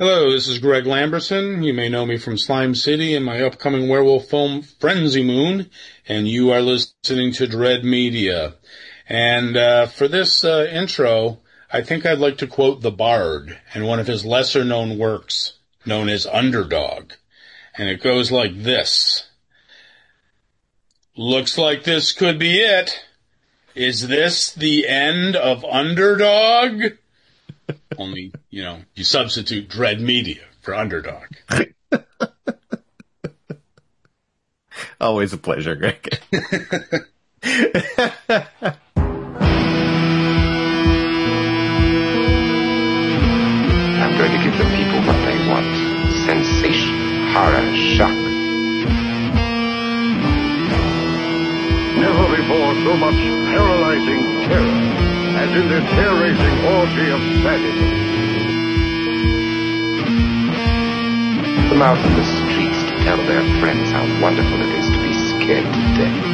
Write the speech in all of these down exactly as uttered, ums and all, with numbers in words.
Hello, this is Greg Lamberson. You may know me from Slime City and my upcoming werewolf film Frenzy Moon, and you are listening to Dread Media. And uh, for this uh, intro, I think I'd like to quote The Bard and one of his lesser-known works, known as Underdog. And it goes like this. Looks like this could be it. Is this the end of Underdog? Only, you know, you substitute Dread Media for Underdog. Always a pleasure, Greg. I'm going to give the people what they want. Sensation, horror, shock. Never before so much paralyzing terror as in this hair-raising orgy of sadism. Them out in the streets to tell their friends how wonderful it is to be scared to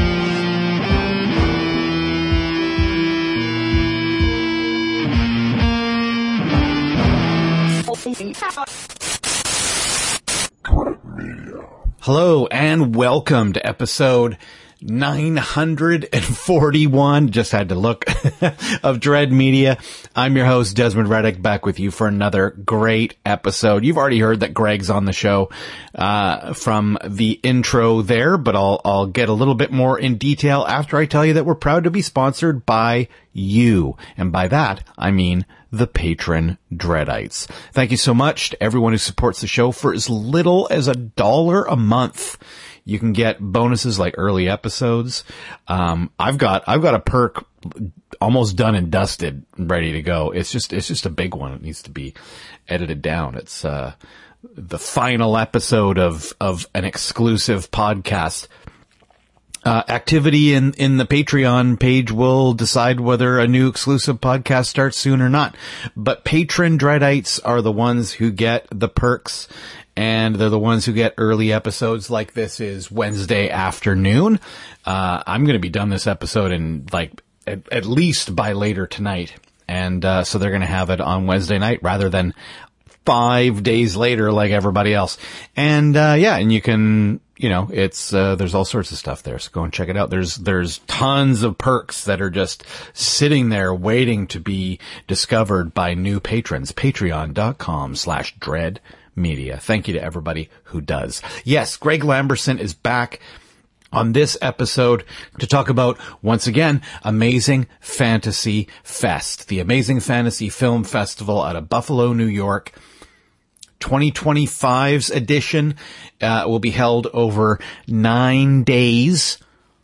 death. Hello and welcome to episode nine hundred forty-one, just had to look, of Dread Media. I'm your host, Desmond Reddick, back with you for another great episode. You've already heard that Greg's on the show uh from the intro there, but I'll I'll get a little bit more in detail after I tell you that we're proud to be sponsored by you. And by that, I mean the patron Dreadites. Thank you so much to everyone who supports the show for as little as a dollar a month. You can get bonuses like early episodes. Um, I've got, I've got a perk almost done and dusted, ready to go. It's just, it's just a big one. It needs to be edited down. It's, uh, the final episode of, of an exclusive podcast. Uh, activity in, in the Patreon page will decide whether a new exclusive podcast starts soon or not. But patron Dreadites are the ones who get the perks. And they're the ones who get early episodes like this is Wednesday afternoon. Uh, I'm going to be done this episode in like at, at least by later tonight. And, uh, so they're going to have it on Wednesday night rather than five days later like everybody else. And, uh, yeah, and you can, you know, it's, uh, there's all sorts of stuff there. So go and check it out. There's, there's tons of perks that are just sitting there waiting to be discovered by new patrons. Patreon.com slash dread. Media. Thank you to everybody who does. Yes, Greg Lamberson is back on this episode to talk about, once again, Amazing Fantasy Fest, the Amazing Fantasy Film Festival out of Buffalo, New York. twenty twenty-five's edition uh, will be held over nine days.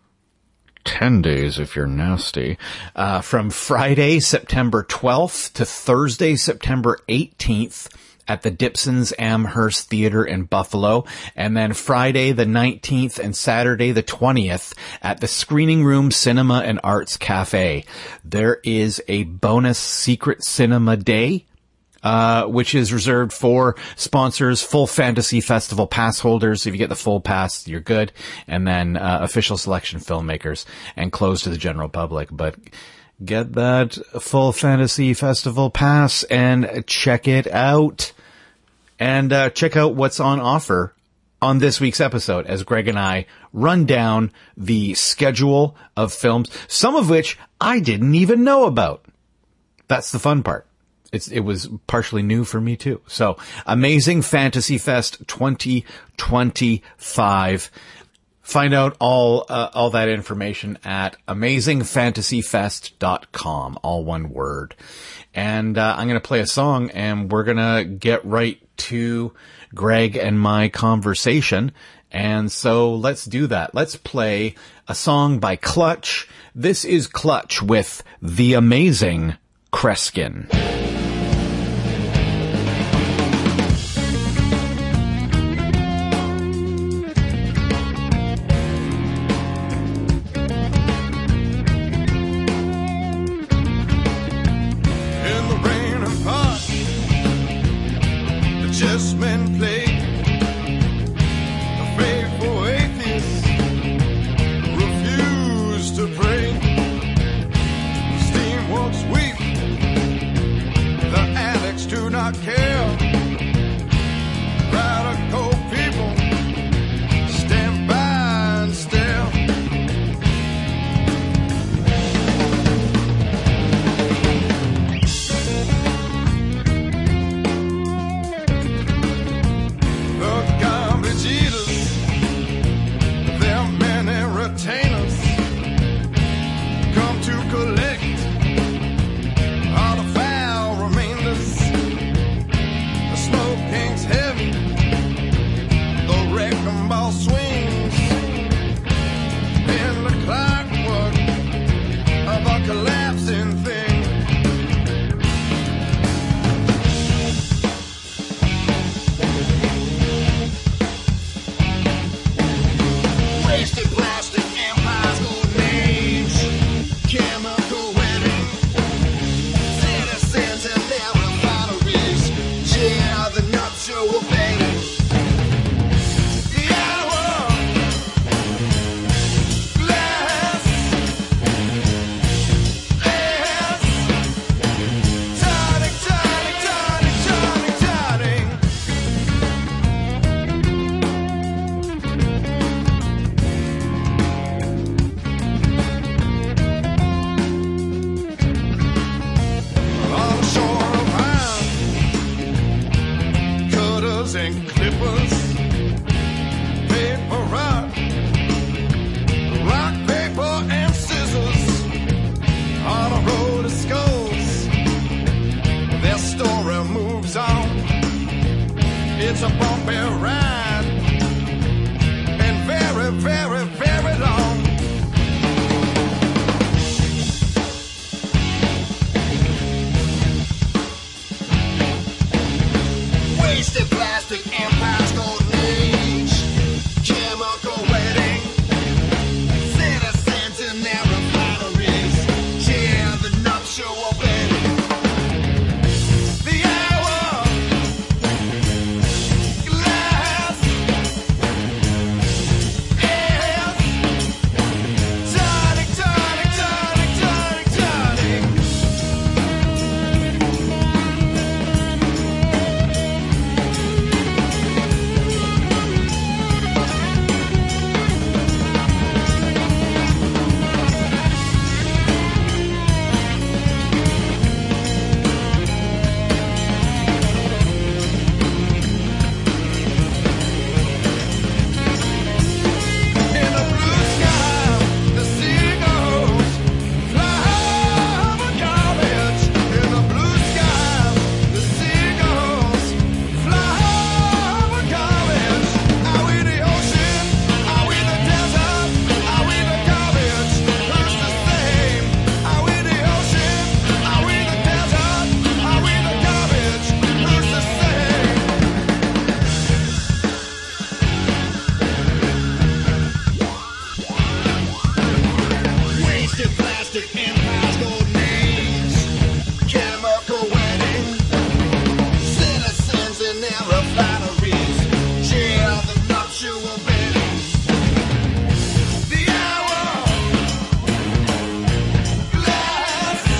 Ten days if you're nasty. Uh, from Friday, September twelfth to Thursday, September eighteenth. At the Dipson's Amherst Theater in Buffalo, and then Friday the nineteenth and Saturday the twentieth at the Screening Room Cinema and Arts Cafe. There is a bonus Secret Cinema Day, uh, which is reserved for sponsors, full Fantasy Festival pass holders. If you get the full pass, you're good. And then, uh, official selection filmmakers, and closed to the general public. But get that full Fantasy Festival pass and check it out. And uh, check out what's on offer on this week's episode as Greg and I run down the schedule of films, some of which I didn't even know about. That's the fun part. It's, it was partially new for me too. So, Amazing Fantasy Fest twenty twenty-five. Find out all, uh, all that information at amazing fantasy fest dot com, all one word. And, uh, I'm gonna play a song and we're gonna get right to Greg and my conversation. And so let's do that. Let's play a song by Clutch. This is Clutch with The Amazing Kreskin. Chessmen play, the faithful atheists refuse to pray. Steamworks weep, the addicts do not care. nuptial wedding. The hour glass is turning, turning, turning, turning, turning. On the shore of hand, cutters and clippers, paper rock, rock, paper, and scissors. On a road of skulls, their story moves on. It's a bumpy ride, and very, very, very long. Wasted plastic empires, golden age, chemical wedding, citizens in their refineries, share the nuptial wedding. The hour glass is turning, turning, turning, turning, turning. In the blue sky, the seagulls fly over garbage. In the blue sky, the seagulls fly over garbage. Are we the ocean? Are we the desert? Are we the garbage? Who's the same? Are we the ocean? Are we the desert? Are we the garbage? Who's the same? Wasted plastic empires, golden age, chemical wedding, citizens in their refineries, share the nuptial wedding. The hour glass is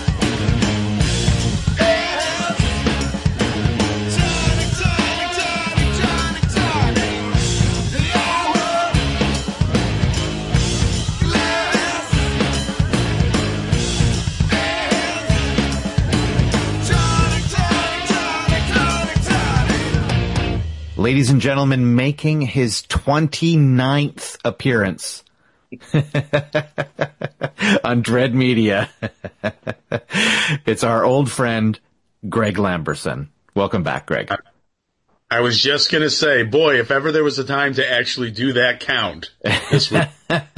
turning, turning, turning, turning, turning. The hour glass is turning, turning, turning, turning, turning. Ladies and gentlemen, making his twenty-ninth appearance on Dread Media. It's our old friend, Greg Lamberson. Welcome back, Greg. I was just going to say, boy, if ever there was a time to actually do that count, this would.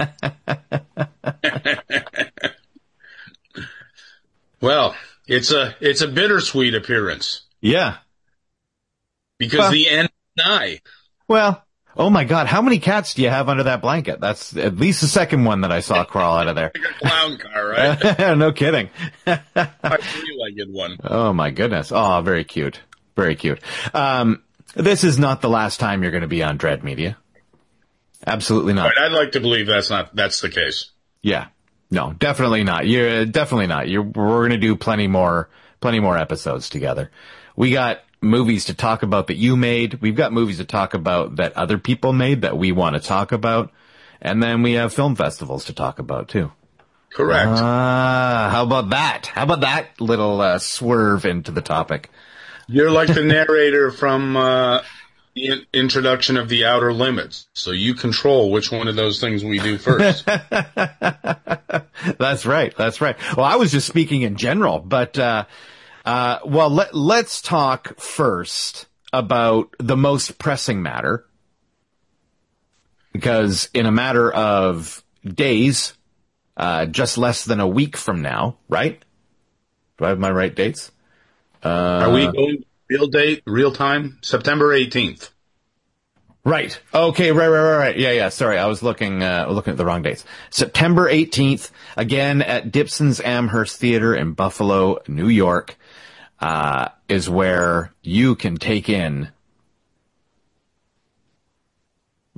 Well, it's a it's a bittersweet appearance Yeah. because Well- the end is nigh. Well, oh my God, how many cats do you have under that blanket? That's at least the second one that I saw crawl out of there. Like a clown car, right? No kidding. I three-legged one. Oh my goodness. Oh, very cute. Very cute. Um, this is not the last time you're going to be on Dread Media. Absolutely not. Right, I'd like to believe that's not that's the case. Yeah. No, definitely not. You're definitely not. You're, we're going to do plenty more, plenty more episodes together. We got movies to talk about that you made. We've got movies to talk about that other people made that we want to talk about. And then we have film festivals to talk about too. Correct. Ah, how about that? How about that little uh, swerve into the topic? You're like the narrator from uh, the in- introduction of The Outer Limits, so you control which one of those things we do first. That's right. That's right. Well, I was just speaking in general, but, uh, uh, well, let, let's talk first about the most pressing matter, because in a matter of days, uh, just less than a week from now, right? Do I have my right dates? Uh, Are we going real date, real time? September eighteenth. Right. Okay. Right. Right. Right. Right. Yeah. Yeah. Sorry. I was looking, uh, looking at the wrong dates. September eighteenth, again at Dipson's Amherst Theater in Buffalo, New York, uh, is where you can take in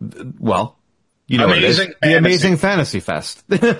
Well, you know, Amazing what it is. The Amazing Fantasy Fest.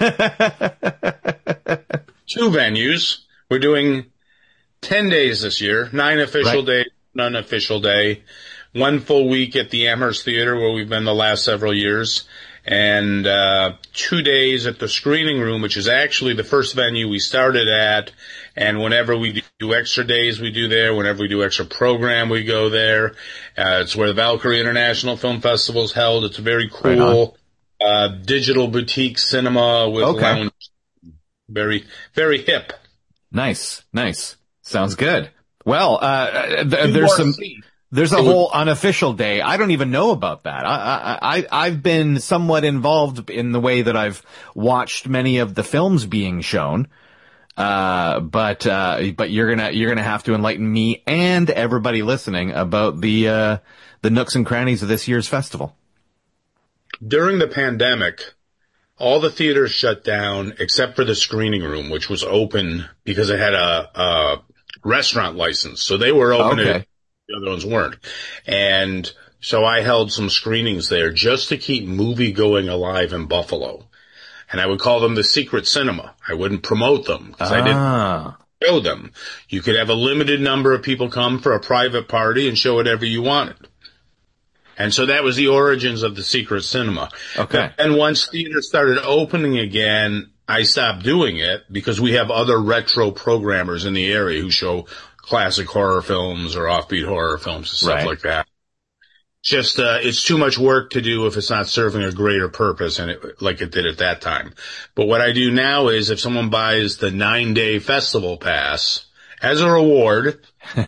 Two venues. We're doing ten days this year, nine official Right. days, one unofficial day, one full week at the Amherst Theater where we've been the last several years, and uh two days at the Screening Room, which is actually the first venue we started at. And whenever we do extra days, we do there. Whenever we do extra program, we go there. Uh, it's where the Valkyrie International Film Festival is held. It's a very Right cool uh digital boutique cinema with Okay. lounge. Very, very hip. Nice, nice. Sounds good. Well, uh, th- there's more some, seats. there's a It would- whole unofficial day. I don't even know about that. I, I, I, I've been somewhat involved in the way that I've watched many of the films being shown. Uh, but, uh, but you're gonna, you're gonna have to enlighten me and everybody listening about the, uh, the nooks and crannies of this year's festival. During the pandemic, all the theaters shut down except for the Screening Room, which was open because it had a, a restaurant license. So they were open. Okay. and the other ones weren't. And so I held some screenings there just to keep movie going alive in Buffalo. And I would call them the secret cinema. I wouldn't promote them because I didn't Ah, show them. You could have a limited number of people come for a private party and show whatever you wanted. And so that was the origins of the secret cinema. okay. And once theaters started opening again, I stopped doing it because we have other retro programmers in the area who show classic horror films or offbeat horror films and stuff Right. like that. Just, uh, it's too much work to do if it's not serving a greater purpose and it, like it did at that time. But what I do now is if someone buys the nine day festival pass as a reward,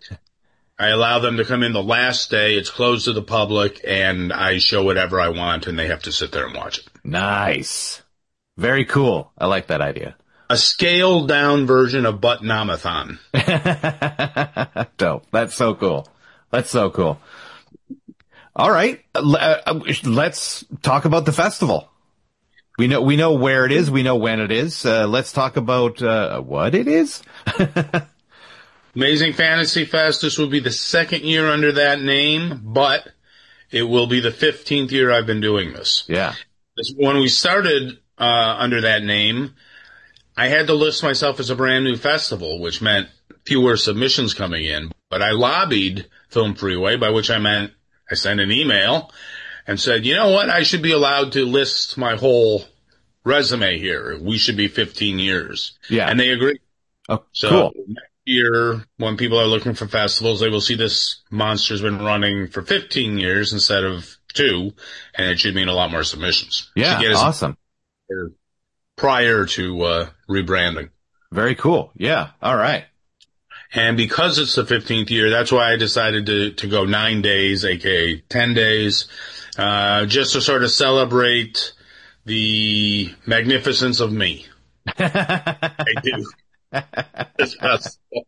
I allow them to come in the last day. It's closed to the public and I show whatever I want and they have to sit there and watch it. Nice. Very cool. I like that idea. A scaled down version of Buttonomathon. Dope. That's so cool. That's so cool. All right. Uh, let's talk about the festival. We know, we know where it is. We know when it is. Uh, let's talk about, uh, what it is. Amazing Fantasy Fest. This will be the second year under that name, but it will be the fifteenth year I've been doing this. Yeah. This- When we started, uh, under that name, I had to list myself as a brand new festival, which meant fewer submissions coming in, but I lobbied Film Freeway, by which I meant I sent an email and said, you know what? I should be allowed to list my whole resume here. We should be fifteen years. Yeah. And they agreed. Oh, So cool. next year, when people are looking for festivals, they will see this monster's been running for fifteen years instead of two, and it should mean a lot more submissions. Yeah. Should get us Awesome. prior to uh, rebranding. Very cool. Yeah. All right. And because it's the fifteenth year, that's why I decided to, to go nine days, aka ten days, uh, just to sort of celebrate the magnificence of me. I do. This festival.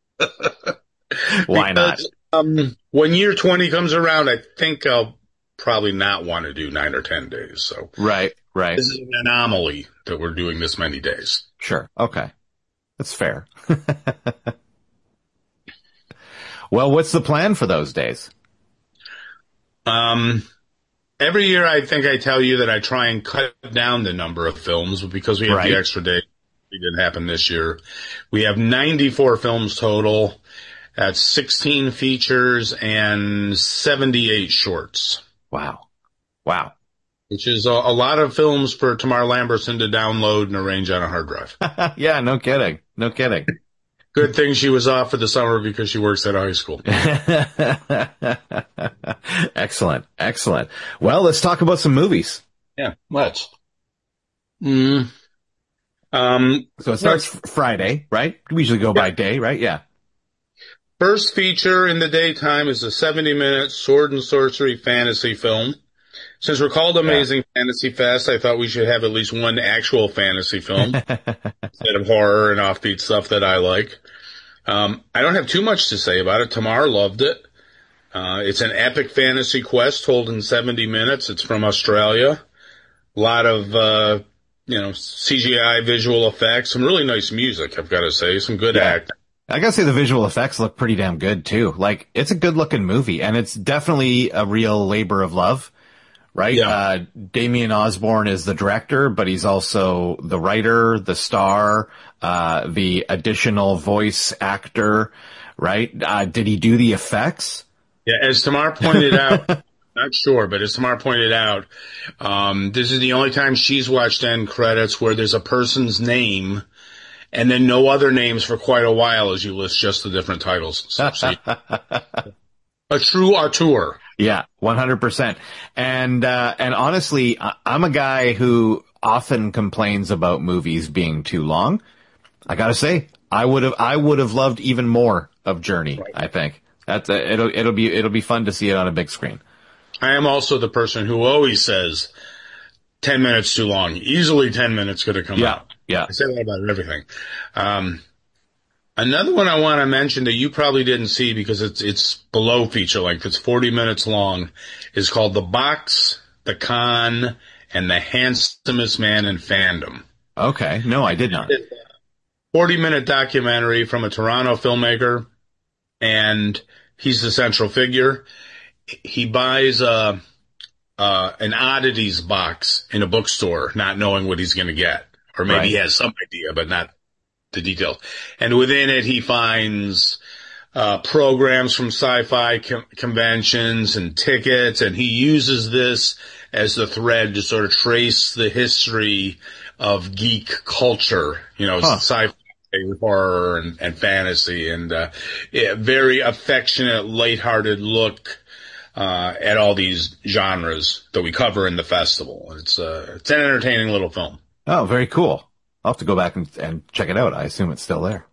Why not? Because, Um, when year twenty comes around, I think I'll probably not want to do nine or ten days. So Right. Right. this is an anomaly that we're doing this many days. Sure. Okay. That's fair. Well, what's the plan for those days? Um, every year I think I tell you that I try and cut down the number of films, but because we have Right. the extra day, it didn't happen this year. We have ninety-four films total. That's sixteen features and seventy-eight shorts, Wow. Wow. which is a, a lot of films for Tamar Lamberson to download and arrange on a hard drive. Yeah. No kidding. No kidding. Good thing she was off for the summer because she works at a high school. Excellent. Excellent. Well, let's talk about some movies. Yeah, let's. Mm. Um, So it starts Friday, right? We usually go by day, right? Yeah. First feature in the daytime is a seventy minute sword and sorcery fantasy film. Since we're called Amazing Fantasy Fest, I thought we should have at least one actual fantasy film instead of horror and offbeat stuff that I like. Um, I don't have too much to say about it. Tamar loved it. Uh, it's an epic fantasy quest told in seventy minutes. It's from Australia. A lot of, uh, you know, C G I visual effects, some really nice music, I've got to say, some good Yeah. acting. I gotta say the visual effects look pretty damn good too. Like, it's a good looking movie and it's definitely a real labor of love. right? Yeah. Uh, Damien Osborne is the director, but he's also the writer, the star, uh, the additional voice actor, right? Uh, did he do the effects? Yeah, as Tamar pointed out, not sure, but as Tamar pointed out, um, this is the only time she's watched end credits where there's a person's name and then no other names for quite a while as you list just the different titles. So, see, a true auteur. Yeah, one hundred percent. And, uh, and honestly, I- I'm a guy who often complains about movies being too long. I gotta say, I would have, I would have loved even more of Journey, I think. That's a, it'll, it'll be, it'll be fun to see it on a big screen. I am also the person who always says ten minutes too long. Easily ten minutes could have come Yeah, out. yeah. I say that about everything. Um, another one I want to mention that you probably didn't see because it's it's below feature length. It's forty minutes long. Is called The Box, The Con, and The Handsomest Man in Fandom. Okay. No, I did not. forty minute documentary from a Toronto filmmaker, and he's the central figure. He buys a, uh, an oddities box in a bookstore, not knowing what he's going to get. Or maybe Right. he has some idea, but not the details. And within it, he finds uh programs from sci-fi com- conventions and tickets, and he uses this as the thread to sort of trace the history of geek culture, you know, Huh. sci-fi, horror, and, and fantasy, and uh yeah, very affectionate, lighthearted look uh at all these genres that we cover in the festival. It's uh it's an entertaining little film. Oh, very cool. I'll have to go back and, and check it out. I assume it's still there.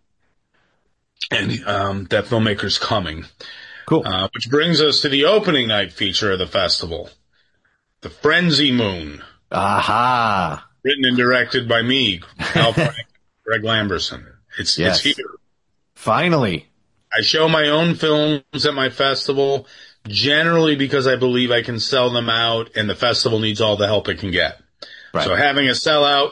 And um that filmmaker's coming. Cool. Uh, which brings us to the opening night feature of the festival, The Frenzy Moon, Aha. written and directed by me, Al Frank, Greg Lamberson. It's, Yes. it's here. Finally. I show my own films at my festival, generally because I believe I can sell them out and the festival needs all the help it can get. Right. So having a sellout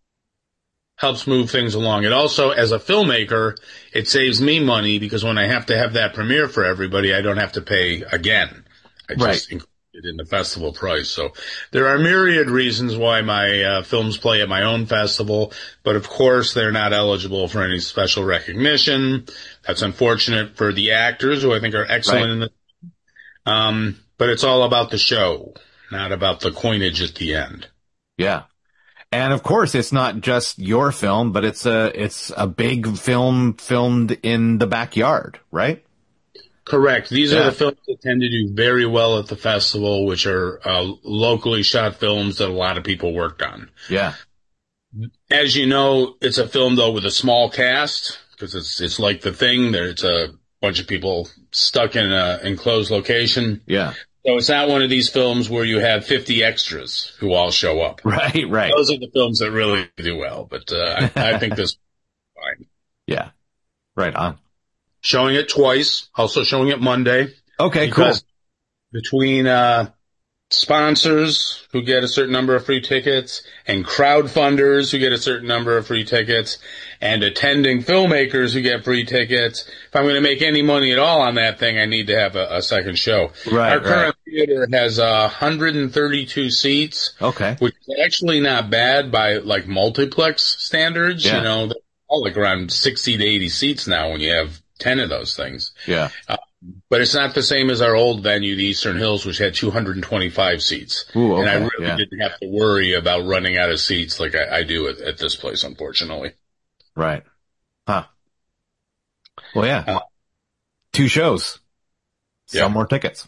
helps move things along. It also, as a filmmaker, it saves me money because when I have to have that premiere for everybody, I don't have to pay again. I just Right. include it in the festival price. So there are myriad reasons why my uh, films play at my own festival, but of course they're not eligible for any special recognition. That's unfortunate for the actors, who I think are excellent Right. in the um, but it's all about the show, not about the coinage at the end. Yeah. And of course, it's not just your film, but it's a, it's a big film filmed in the backyard, right? Correct. These Yeah. are the films that tend to do very well at the festival, which are uh, locally shot films that a lot of people worked on. Yeah. As you know, it's a film, though, with a small cast, because it's it's like The Thing. There, it's a bunch of people stuck in an enclosed location. Yeah. So it's not one of these films where you have fifty extras who all show up. Right. Right. Those are the films that really do well, but uh, I, I think this is fine. Yeah. Right on. Showing it twice, also showing it Monday. Okay. Because Cool. between uh, sponsors who get a certain number of free tickets and crowdfunders who get a certain number of free tickets and attending filmmakers who get free tickets, if I'm going to make any money at all on that thing, I need to have a, a second show. Right, Our current right. theater has uh, one hundred thirty-two seats, Okay. which is actually not bad by like multiplex standards. Yeah. You know, they're all like around sixty to eighty seats now when you have ten of those things. Yeah. But it's not the same as our old venue, the Eastern Hills, which had two hundred twenty-five seats. Ooh, And I okay, really yeah. didn't have to worry about running out of seats like I, I do at, at this place, unfortunately. Right. Huh. Well, yeah. Uh, Two shows. Sell yeah. more tickets.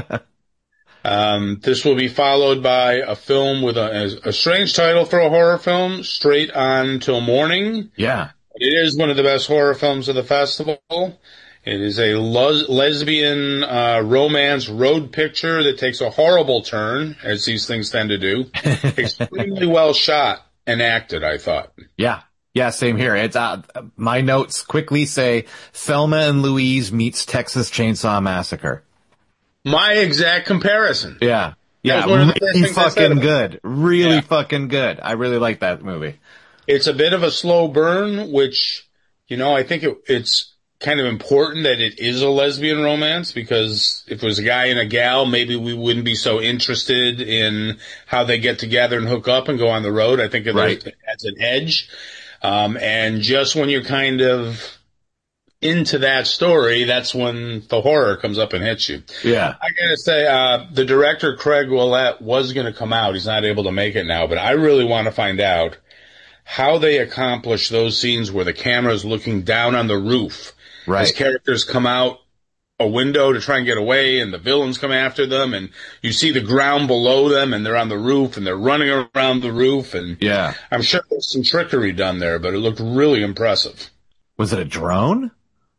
Um, this will be followed by a film with a, a strange title for a horror film, Straight On Till Morning. Yeah. It is one of the best horror films of the festival. It is a lo- lesbian uh, romance road picture that takes a horrible turn, as these things tend to do. Extremely well shot and acted, I thought. Yeah. Yeah, same here. It's uh, my notes quickly say Thelma and Louise meets Texas Chainsaw Massacre. My exact comparison. Yeah. Yeah, was one of the first really things I said fucking about it. good. Really Yeah. fucking good. I really like that movie. It's a bit of a slow burn, which, you know, I think it, it's kind of important that it is a lesbian romance, because if it was a guy and a gal, maybe we wouldn't be so interested in how they get together and hook up and go on the road. I think it Right. adds an edge. Um, and just when you're kind of into that story, that's when the horror comes up and hits you. Yeah. I gotta say, uh, the director, Craig Willett, was gonna come out. He's not able to make it now, but I really want to find out how they accomplish those scenes where the camera is looking down on the roof. Right. As characters come out a window to try and get away, and the villains come after them, and you see the ground below them, and they're on the roof, and they're running around the roof, and Yeah. I'm sure there's some trickery done there, but it looked really impressive. Was it a drone?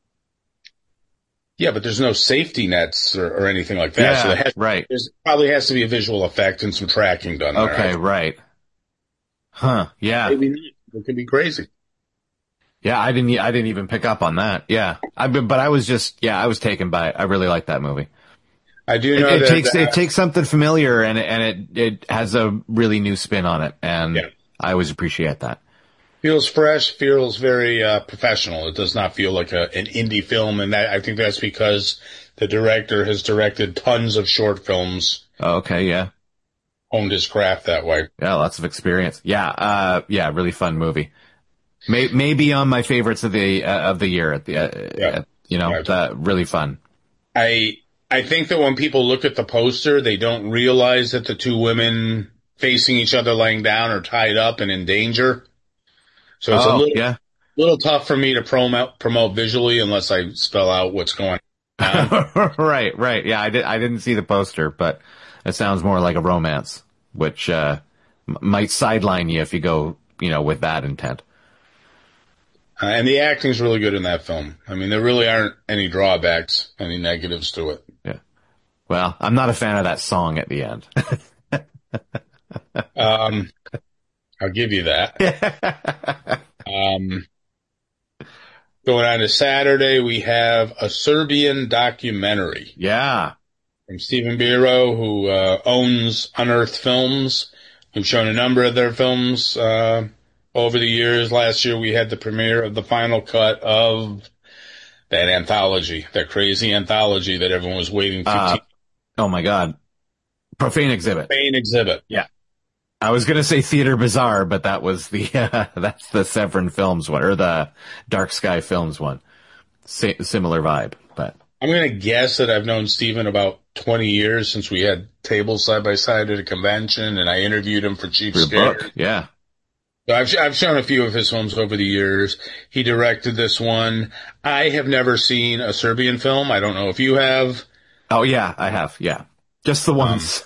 Yeah, but there's no safety nets or, or anything like that, Yeah, so there has, right. there's probably has to be a visual effect and some tracking done there. Okay, I- right. Huh. Yeah. Maybe not. It could be crazy. Yeah, I didn't. e- I didn't even pick up on that. Yeah, I. But I was just. Yeah, I was taken by it. I really like that movie. I do It, know it that takes that- it takes something familiar and it, and it it has a really new spin on it, and Yeah. I always appreciate that. feels fresh, feels very uh, professional. It does not feel like a, an indie film, and that, I think that's because the director has directed tons of short films, Oh, okay, yeah, honed his craft that way. yeah, lots of experience. Yeah, uh, yeah, really fun movie. May, maybe on my favorites of the uh, of the year. At the uh, Yeah. at, you know, Right. uh, really fun. I I think that when people look at the poster, they don't realize that the two women facing each other laying down are tied up and in danger. So it's a Oh, little yeah. little tough for me to promote promote visually unless I spell out what's going on. right, right. Yeah, I did. I didn't see the poster, but it sounds more like a romance, which uh, m- might sideline you if you go, you know, with that intent. Uh, and the acting's really good in that film. I mean, there really aren't any drawbacks, any negatives to it. Yeah. Well, I'm not a fan of that song at the end. Um, I'll give you that. um, going on to Saturday, we have a Serbian documentary Yeah. from Stephen Biro, who uh, owns Unearthed Films. We've shown a number of their films uh, over the years. Last year, we had the premiere of the final cut of that anthology, that crazy anthology that everyone was waiting for. Uh, oh my God. Profane Exhibit. Main exhibit. Yeah. I was gonna say Theater Bazaar, but that was the, uh, that's the Severin Films one, or the Dark Sky Films one. Sa- similar vibe, but. I'm going to guess that I've known Stephen about twenty years, since we had tables side by side at a convention, and I interviewed him for Cheap Your Scare. book, yeah. So I've, I've shown a few of his films over the years. He directed this one. I have never seen a Serbian film. I don't know if you have. Oh yeah, I have, yeah. Just the once.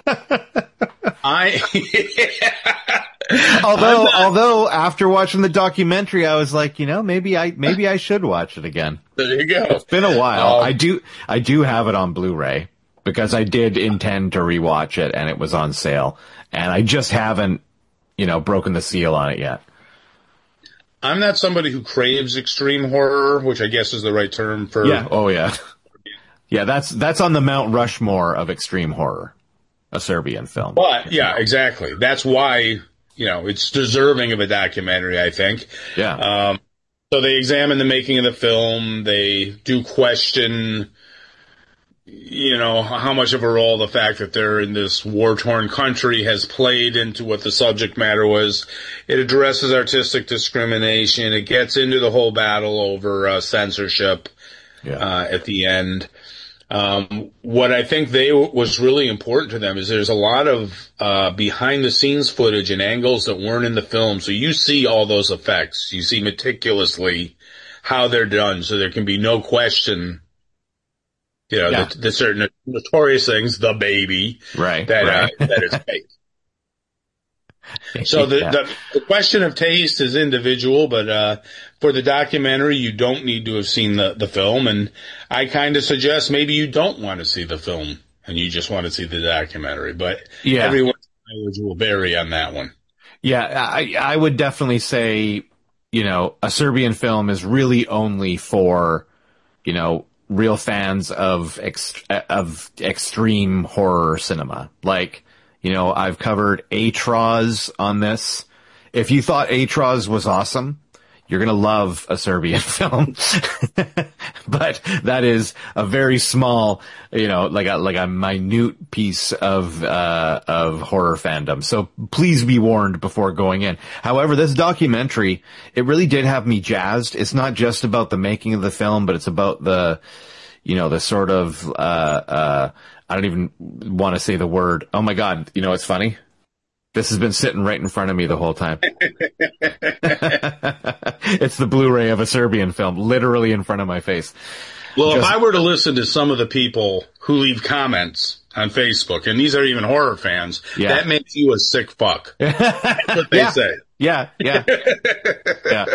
I, although, although after watching the documentary, I was like, you know, maybe I, maybe I should watch it again. there you go. It's been a while. Um, I do, I do have it on Blu-ray because I did intend to rewatch it and it was on sale, and I just haven't, you know, broken the seal on it yet. I'm not somebody who craves extreme horror, which I guess is the right term for. Yeah. Oh yeah. Yeah. That's, that's on the Mount Rushmore of extreme horror, a Serbian film. But yeah, exactly. That's why, you know, it's deserving of a documentary, I think. Yeah. Um, so they examine the making of the film. They do question, you know, how much of a role the fact that they're in this war-torn country has played into what the subject matter was. It addresses artistic discrimination. It gets into the whole battle over uh, censorship yeah. uh, at the end. Um, what I think they was really important to them is there's a lot of uh, behind-the-scenes footage and angles that weren't in the film. So you see all those effects. You see meticulously how they're done, so there can be no question. You know, Yeah. the, the certain notorious things, the baby, Right. that right. uh, that is fake. So the, Yeah. the the question of taste is individual, but uh, for the documentary, you don't need to have seen the, the film, and I kind of suggest maybe you don't want to see the film and you just want to see the documentary. But Yeah. everyone's mileage will vary on that one. Yeah, I, I would definitely say, you know, a Serbian film is really only for, you know, real fans of ex- of extreme horror cinema. Like, you know, I've covered Atroz on this. If you thought Atroz was awesome, you're going to love a Serbian film. But that is a very small, you know, like a, like a minute piece of, uh, of horror fandom. So please be warned before going in. However, this documentary, it really did have me jazzed. It's not just about the making of the film, but it's about the, you know, the sort of, uh, uh, I don't even want to say the word. Oh my God. You know, it's funny. This has been sitting right in front of me the whole time. It's the Blu-ray of a Serbian film, literally in front of my face. Well, Just, if I were to listen to some of the people who leave comments on Facebook, and these are even horror fans, yeah. that makes you a sick fuck. That's what they yeah. say. Yeah, yeah. yeah.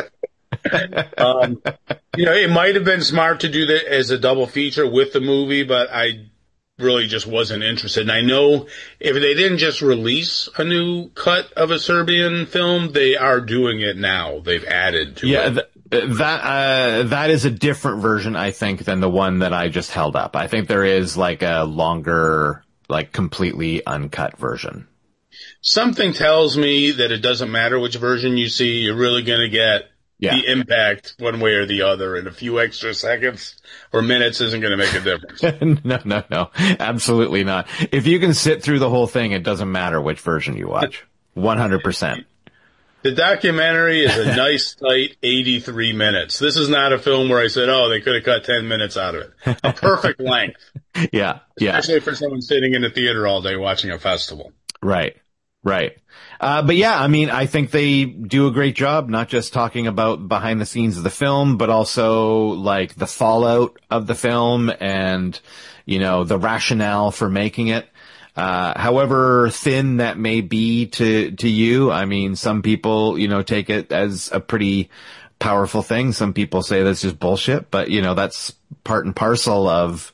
um, you know, it might have been smart to do that as a double feature with the movie, but I really just wasn't interested. And I know if they didn't just release a new cut of a Serbian film, they are doing it now. They've added to yeah, it. Th- that, uh, that is a different version, I think, than the one that I just held up. I think there is like a longer, like completely uncut version. Something tells me that it doesn't matter which version you see, you're really going to get yeah. the impact one way or the other, and a few extra seconds or minutes isn't going to make a difference. no, no, no. Absolutely not. If you can sit through the whole thing, it doesn't matter which version you watch. one hundred percent. The documentary is a nice, tight eighty-three minutes. This is not a film where I said, oh, they could have cut ten minutes out of it. A perfect length. Yeah, yeah. Especially for someone sitting in the theater all day watching a festival. Right. Right. Uh, but yeah, I mean, I think they do a great job, not just talking about behind the scenes of the film, but also like the fallout of the film and, you know, the rationale for making it. Uh, however thin that may be to, to you, I mean, some people, you know, take it as a pretty powerful thing. Some people say that's just bullshit, but you know, that's part and parcel of,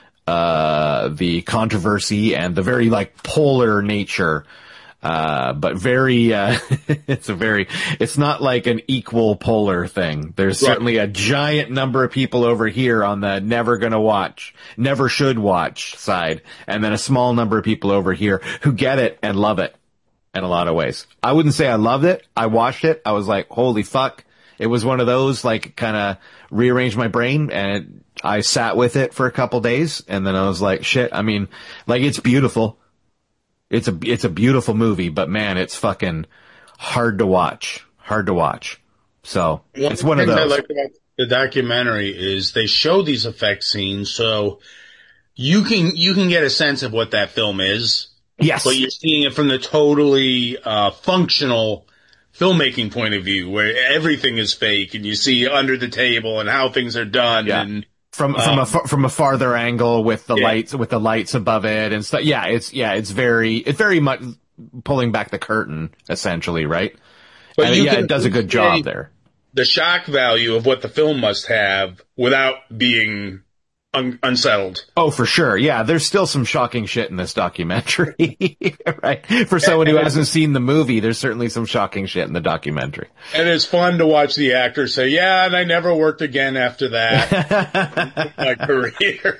uh, the controversy and the very like polar nature. Uh, but very, uh, it's a very, it's not like an equal polar thing. There's right. certainly a giant number of people over here on the never gonna watch, never should watch side, and then a small number of people over here who get it and love it in a lot of ways. I wouldn't say I loved it. I watched it. I was like, holy fuck. It was one of those, like, kind of rearranged my brain, and I sat with it for a couple days, and then I was like, shit, I mean, like, it's beautiful. It's a, it's a beautiful movie, but man, it's fucking hard to watch. Hard to watch. So, one it's one of those. I like about the documentary is they show these effect scenes, so you can, you can get a sense of what that film is. Yes. But you're seeing it from the totally, uh, functional filmmaking point of view, where everything is fake, and you see under the table and how things are done, yeah. and From, from um, a, from a farther angle with the yeah. lights, with the lights above it and stuff. Yeah, it's, yeah, it's very, it's very much pulling back the curtain, essentially, right? But and you yeah, can it does a good job there. The shock value of what the film must have without being un- unsettled. Oh, for sure. Yeah, there's still some shocking shit in this documentary, right? For someone who hasn't seen the movie, there's certainly some shocking shit in the documentary. And it's fun to watch the actors say, yeah, and I never worked again after that. My career.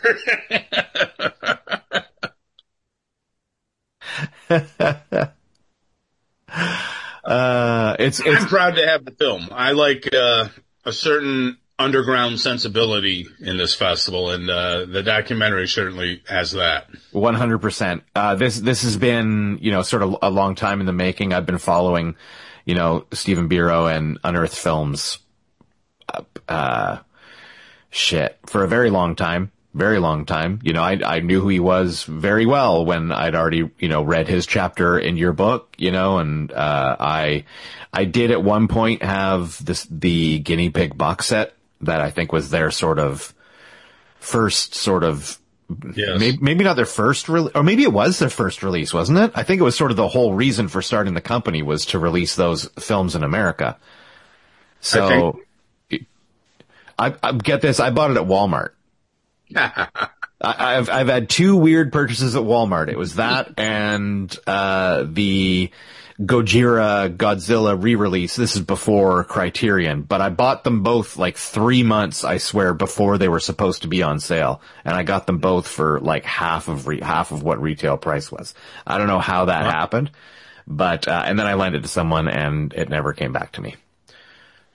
uh, it's, it's, I'm proud to have the film. I like, uh, a certain underground sensibility in this festival, and uh the documentary certainly has that. one hundred percent. Uh this this has been, you know, sort of a long time in the making. I've been following, you know, Stephen Biro and Unearthed Films uh, uh shit for a very long time. Very long time. You know, I I knew who he was very well when I'd already, you know, read his chapter in your book, you know, and uh I I did at one point have this the Guinea Pig box set that I think was their sort of first sort of, yes. maybe, maybe not their first release, or maybe it was their first release, wasn't it? I think it was sort of the whole reason for starting the company was to release those films in America. So, I, I, I get this, I bought it at Walmart. I, I've, I've had two weird purchases at Walmart. It was that and, uh, the Gojira Godzilla re-release. This is before Criterion, but I bought them both like three months, I swear, before they were supposed to be on sale. And I got them both for like half of re- half of what retail price was. I don't know how that huh? happened, but, uh, and then I lent it to someone and it never came back to me.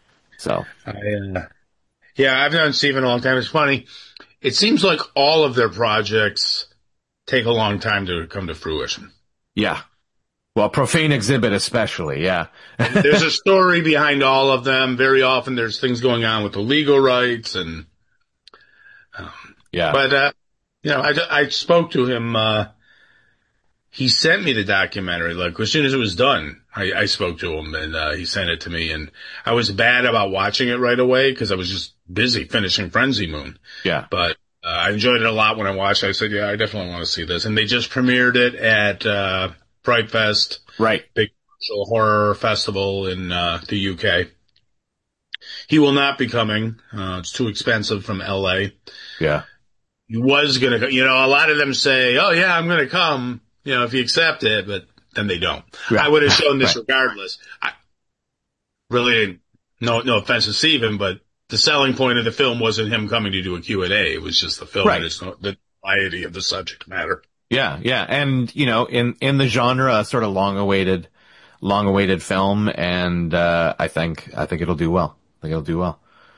So, I, uh, yeah, I've known Steve in a long time. It's funny. It seems like all of their projects take a long time to come to fruition. yeah. Well, Profane Exhibit especially, yeah. There's a story behind all of them. Very often there's things going on with the legal rights and, um, Yeah. but, uh, you know, I, I spoke to him, uh, he sent me the documentary, like, as soon as it was done, I, I spoke to him and, uh, he sent it to me, and I was bad about watching it right away because I was just busy finishing Frenzy Moon. Yeah. But, uh, I enjoyed it a lot when I watched it. I said, yeah, I definitely want to see this. And they just premiered it at, uh, Fright Fest. Right. Big commercial horror festival in, uh, the U K. He will not be coming. Uh, it's too expensive from L A. Yeah. He was gonna go, you know, a lot of them say, oh yeah, I'm gonna come, you know, if you accept it, but then they don't. Right. I would have shown this Right. regardless. I really didn't, no, no offense to Steven, but the selling point of the film wasn't him coming to do a Q and A. It was just the film Right. and it's no, the variety of the subject matter. Yeah, yeah. And, you know, in, in the genre, a sort of long awaited, long awaited film. And, uh, I think, I think it'll do well. I think it'll do well.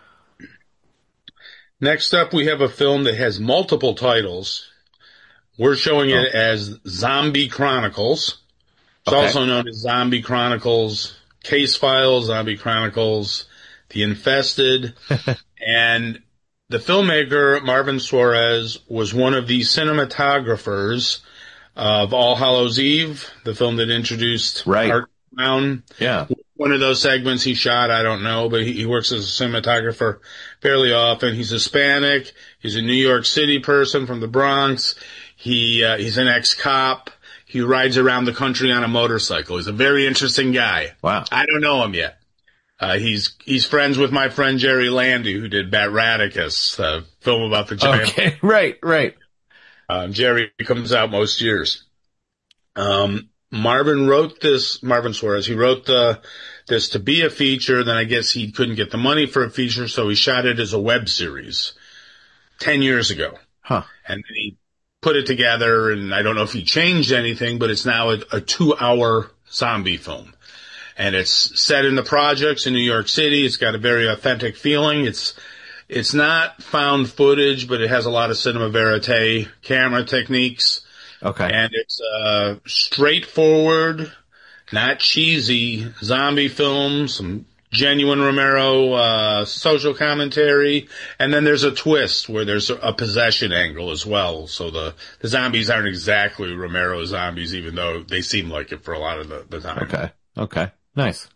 Next up, we have a film that has multiple titles. We're showing it Oh. as Zombie Chronicles. It's Okay. also known as Zombie Chronicles Case Files, Zombie Chronicles The Infested. And the filmmaker, Marvin Suarez, was one of the cinematographers of All Hallows Eve, the film that introduced Right. Art Brown. Yeah. One of those segments he shot, I don't know, but he, he works as a cinematographer fairly often. He's Hispanic. He's a New York City person from the Bronx. He, uh, he's an ex-cop. He rides around the country on a motorcycle. He's a very interesting guy. Wow. I don't know him yet. Uh, he's, he's friends with my friend Jerry Landy, who did Bat Radicus, a film about the giant. Okay. Right, right. Um, Jerry comes out most years. Um, Marvin wrote this, Marvin Suarez, he wrote the, this to be a feature, then I guess he couldn't get the money for a feature, so he shot it as a web series ten years ago. Huh. And then he put it together, and I don't know if he changed anything, but it's now a, a two hour zombie film. And it's set in the projects in New York City. It's got a very authentic feeling. It's, it's not found footage, but it has a lot of cinema verite camera techniques. Okay. And it's, uh, straightforward, not cheesy zombie film, some genuine Romero, uh, social commentary. And then there's a twist where there's a possession angle as well. So the, the zombies aren't exactly Romero zombies, even though they seem like it for a lot of the, the time. Okay. Okay. Nice.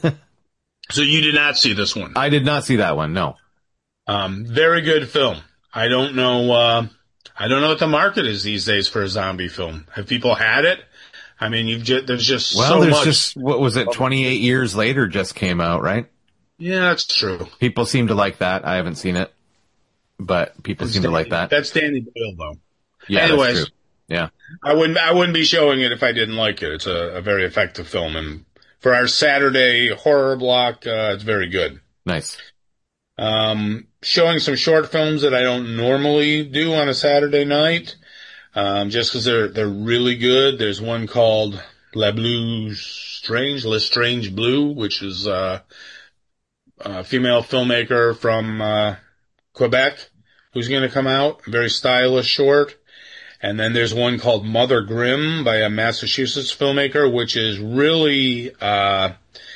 So you did not see this one. I did not see that one. No. Um, very good film. I don't know, uh, I don't know what the market is these days for a zombie film. Have people had it? I mean, you've just, there's just Well, so there's much. just, what was it? twenty-eight years later just came out, right? Yeah, that's true. People seem to like that. I haven't seen it, but people seem to like that. That's Danny Boyle, though. Yeah. Anyways. That's true. Yeah. I wouldn't, I wouldn't be showing it if I didn't like it. It's a, a very effective film, and for our Saturday horror block, uh, it's very good. Nice. Um, showing some short films that I don't normally do on a Saturday night, um, just because they're they're really good. There's one called La Blue Strange, Le Strange Blue, which is uh, a female filmmaker from uh, Quebec who's going to come out. A very stylish short. And then there's one called Mother Grimm by a Massachusetts filmmaker, which is really uh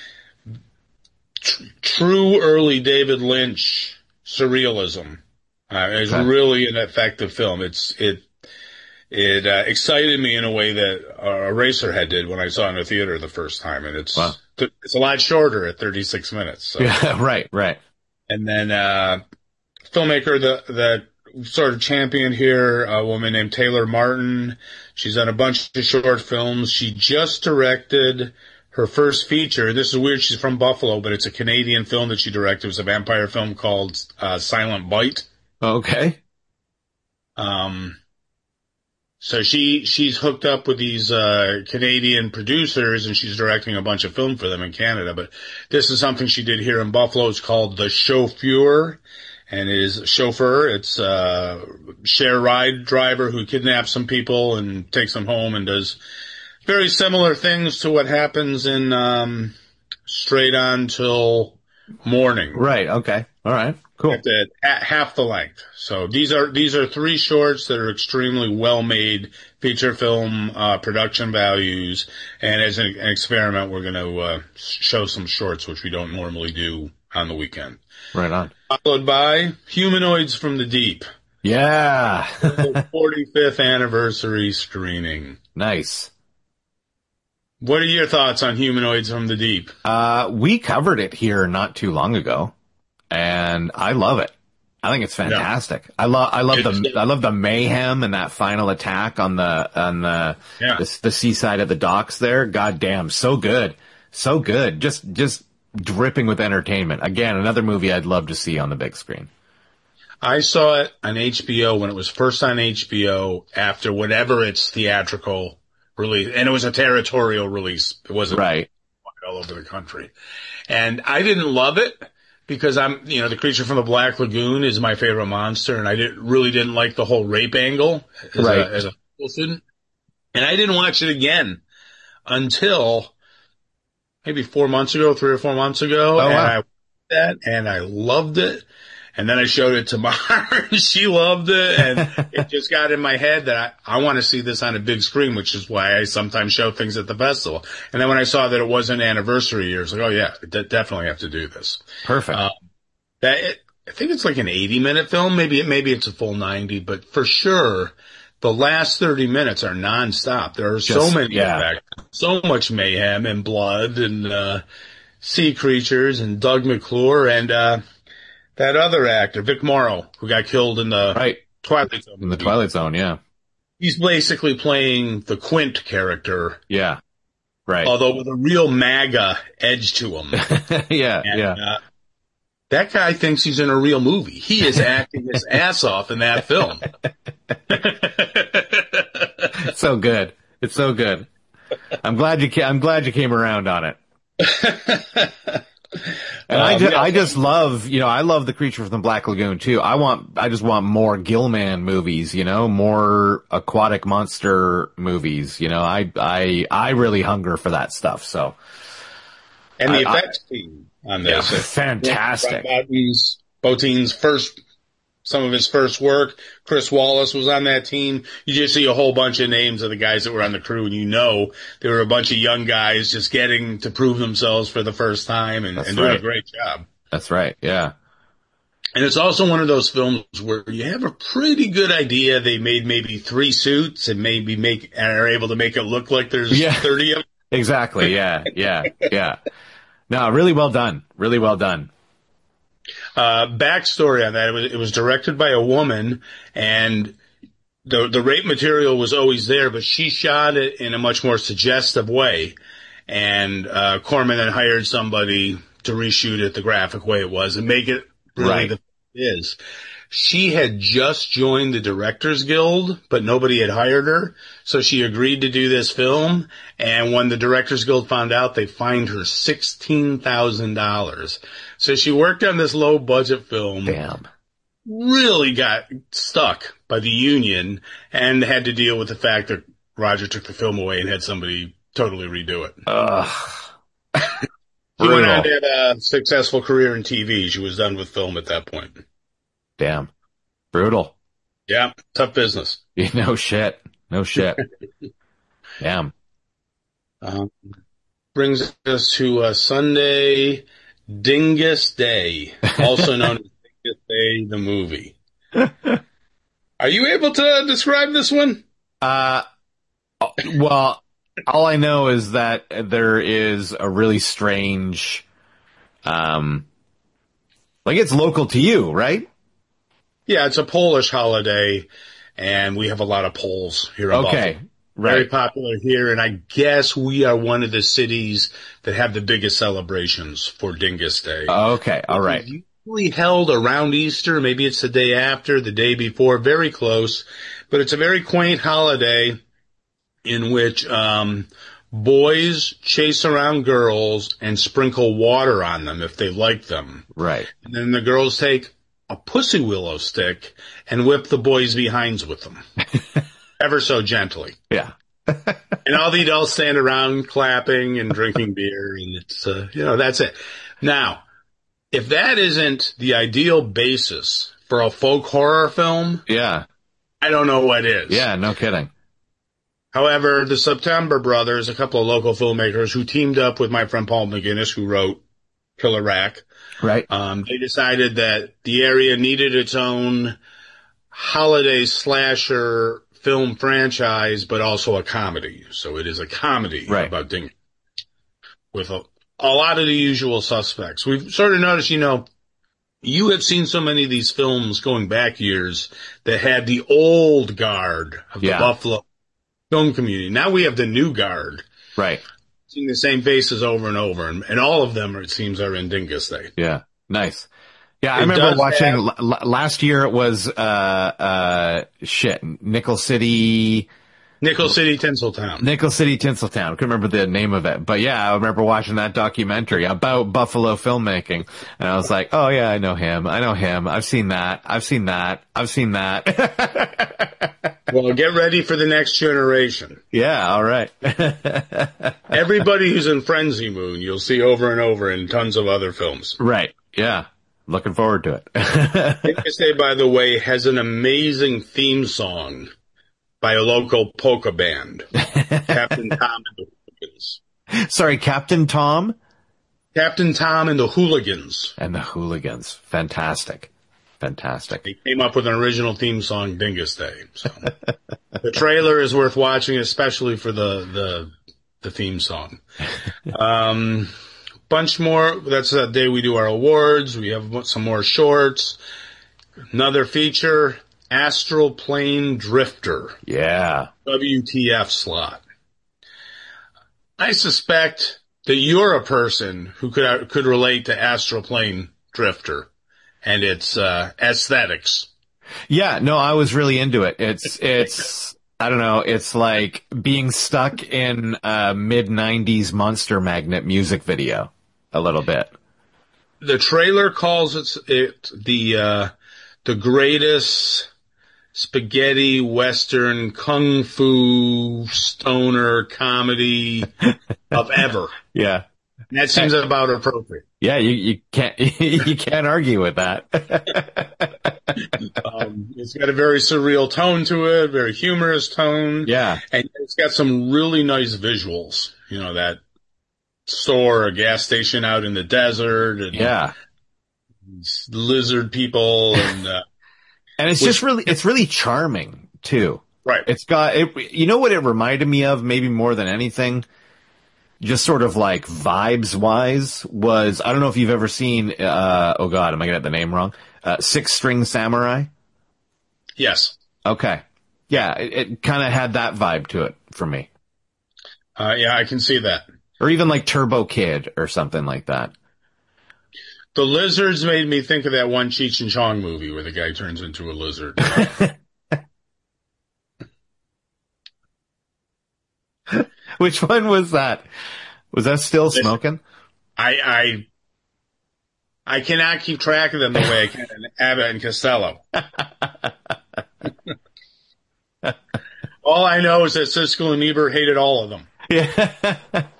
tr- true early David Lynch surrealism. Uh, it's Okay. really an effective film. It's it it uh, excited me in a way that uh, Eraserhead did when I saw it in the theater the first time, and it's Wow. it's a lot shorter at thirty-six minutes. So. Yeah. Right. Right. And then uh filmmaker that that sort of championed here, a woman named Taylor Martin. She's done a bunch of short films. She just directed her first feature. This is weird. She's from Buffalo, but it's a Canadian film that she directed. It was a vampire film called uh, Silent Bite. Okay. Um, so she she's hooked up with these uh, Canadian producers, and she's directing a bunch of film for them in Canada. But this is something she did here in Buffalo. It's called The Chauffeur. And it is chauffeur. It's a share ride driver who kidnaps some people and takes them home and does very similar things to what happens in um, Straight On Till morning. Right. Okay. All right. Cool. At, the, at half the length. So these are these are three shorts that are extremely well made feature film uh, production values. And as an, an experiment, we're going to uh, show some shorts, which we don't normally do on the weekend. Right on. Followed by Humanoids from the Deep. Yeah. The forty-fifth anniversary screening. Nice. What are your thoughts on Humanoids from the Deep? Uh, we covered it here not too long ago, and I love it. I think it's fantastic. Yeah. I love, I love It's, the, I love the mayhem and that final attack on the, on the, Yeah. the, the seaside of the docks there. God damn, so good. So good. Just, just dripping with entertainment. Again, another movie I'd love to see on the big screen. I saw it on H B O when it was first on H B O after whatever its theatrical release, and it was a territorial release. It wasn't Right. all over the country. And I didn't love it because I'm, you know, the Creature from the Black Lagoon is my favorite monster, and I didn't, really didn't like the whole rape angle as Right. a, as a school student. And I didn't watch it again until maybe four months ago, three or four months ago. Oh, and wow. I watched that and I loved it. And then I showed it to Mar and she loved it. And it just got in my head that I, I want to see this on a big screen, which is why I sometimes show things at the festival. And then when I saw that it wasn't anniversary year, I was like, oh yeah, I de- definitely have to do this. Perfect. Um, that it, I think it's like an eighty minute film. Maybe it, maybe it's a full ninety, but for sure, the last thirty minutes are nonstop. There are so Just- many, yeah. effects, so much mayhem and blood and, uh, sea creatures and Doug McClure and, uh, that other actor, Vic Morrow, who got killed in the Right. Twilight Zone In the movie. Twilight Zone. Yeah. He's basically playing the Quint character, Yeah. Right. although with a real MAGA edge to him. yeah. And, yeah. uh, that guy thinks he's in a real movie. He is acting his ass off in that film. It's so good. It's so good. I'm glad you ca- I'm glad you came around on it. And I, Um, ju- yeah. I just love, you know, I love The Creature from the Black Lagoon too. I want, I just want more Gilman movies, you know, more aquatic monster movies, you know, I, I, I really hunger for that stuff. So And the I- I- effects team on yeah, this. fantastic. Bottin's, Botine's first, some of his first work. Chris Wallace was on that team. You just see a whole bunch of names of the guys that were on the crew, and you know there were a bunch of young guys just getting to prove themselves for the first time and, That's and doing right. a great job. That's right. Yeah. And it's also one of those films where you have a pretty good idea. They made maybe three suits and maybe make, and are able to make it look like there's Yeah. thirty of them. Exactly. Yeah. Yeah. Yeah. No, really well done. Really well done. Uh, backstory on that, it was, it was directed by a woman, and the, the rape material was always there, but she shot it in a much more suggestive way. And, uh, Corman then hired somebody to reshoot it the graphic way it was and make it really Right. the it is. She had just joined the Directors Guild, but nobody had hired her. So she agreed to do this film. And when the Directors Guild found out, they fined her sixteen thousand dollars. So she worked on this low budget film, Damn. really got stuck by the union, and had to deal with the fact that Roger took the film away and had somebody totally redo it. Ugh. She went on Brutal. to have a successful career in T V. She was done with film at that point. Damn. Brutal. Yeah, tough business. No shit. No shit. Damn. Um, brings us to uh, Sunday, Dingus Day, also known as Dingus Day, the movie. Are you able to describe this one? Uh, well, all I know is that there is a really strange, um, like it's local to you, right? Yeah, it's a Polish holiday, and we have a lot of Poles here in Okay. Buffalo. Very Right. popular here, and I guess we are one of the cities that have the biggest celebrations for Dingus Day. Okay. All right. It's usually held around Easter. Maybe it's the day after, the day before, very close. But it's a very quaint holiday in which um boys chase around girls and sprinkle water on them if they like them. Right. And then the girls take a pussy willow stick and whip the boys' behinds with them. Ever so gently. Yeah. And all the adults stand around clapping and drinking beer, and it's, uh, you know, that's it. Now, if that isn't the ideal basis for a folk horror film, Yeah. I don't know what is. Yeah, no kidding. However, the September Brothers, a couple of local filmmakers who teamed up with my friend Paul McGinnis, who wrote Killer Rack, Right. um, they decided that the area needed its own holiday slasher film franchise, but also a comedy. So it is a comedy Right. about Ding with a, a lot of the usual suspects. We've sort of noticed, you know, you have seen so many of these films going back years that had the old guard of Yeah. the Buffalo film community. Now we have the new guard, Right. seeing the same faces over and over, and, and all of them, it seems, are in Dingus Day. Yeah. Nice. Yeah, I It remember does watching have- l- l- last year. It was uh uh shit Nickel City. Nickel City, Tinseltown. Nickel City Tinseltown. I couldn't remember the name of it, but yeah, I remember watching that documentary about Buffalo filmmaking, and I was like, "Oh yeah, I know him. I know him. I've seen that. I've seen that. I've seen that." Well, get ready for the next generation. Yeah, all right. Everybody who's in Frenzy Moon, you'll see over and over in tons of other films. Right. Yeah. Looking forward to it. Dingus Day, by the way, has an amazing theme song by a local polka band, Captain Tom and the Hooligans. Sorry, Captain Tom Captain Tom and the Hooligans. and the Hooligans. Fantastic. Fantastic. They came up with an original theme song, Dingus Day. So the trailer is worth watching, especially for the the, the theme song. Um, bunch more. That's that day we do our awards. We have some more shorts. Another feature, Astral Plane Drifter, Yeah. W T F slot. I suspect that you're a person who could could relate to Astral Plane Drifter and its uh, aesthetics. Yeah, no, I was really into it. It's, it's, I don't know, it's like being stuck in a mid nineties Monster Magnet music video a little bit. The trailer calls it, it the uh, the greatest spaghetti western kung fu stoner comedy of ever. Yeah. And that seems about appropriate. Yeah, you, you can't, you can't argue with that. Um, it's got a very surreal tone to it, very humorous tone. Yeah. And it's got some really nice visuals. You know, that store, a gas station out in the desert, and Yeah. lizard people, and uh, And it's Which- just really, it's really charming too. right. It's got, it, you know what it reminded me of, maybe more than anything, just sort of like vibes wise, was, I don't know if you've ever seen, uh, oh god, am I gonna get the name wrong? Uh, Six String Samurai? Yes. Okay. Yeah, it, it kind of had that vibe to it for me. Uh, yeah, I can see that. Or even like Turbo Kid or something like that. The lizards made me think of that one Cheech and Chong movie where the guy turns into a lizard. Which one was that? Was that Still Smoking? I, I, I cannot keep track of them the way I can in Abbott and Costello. All I know is that Siskel and Ebert hated all of them. Yeah.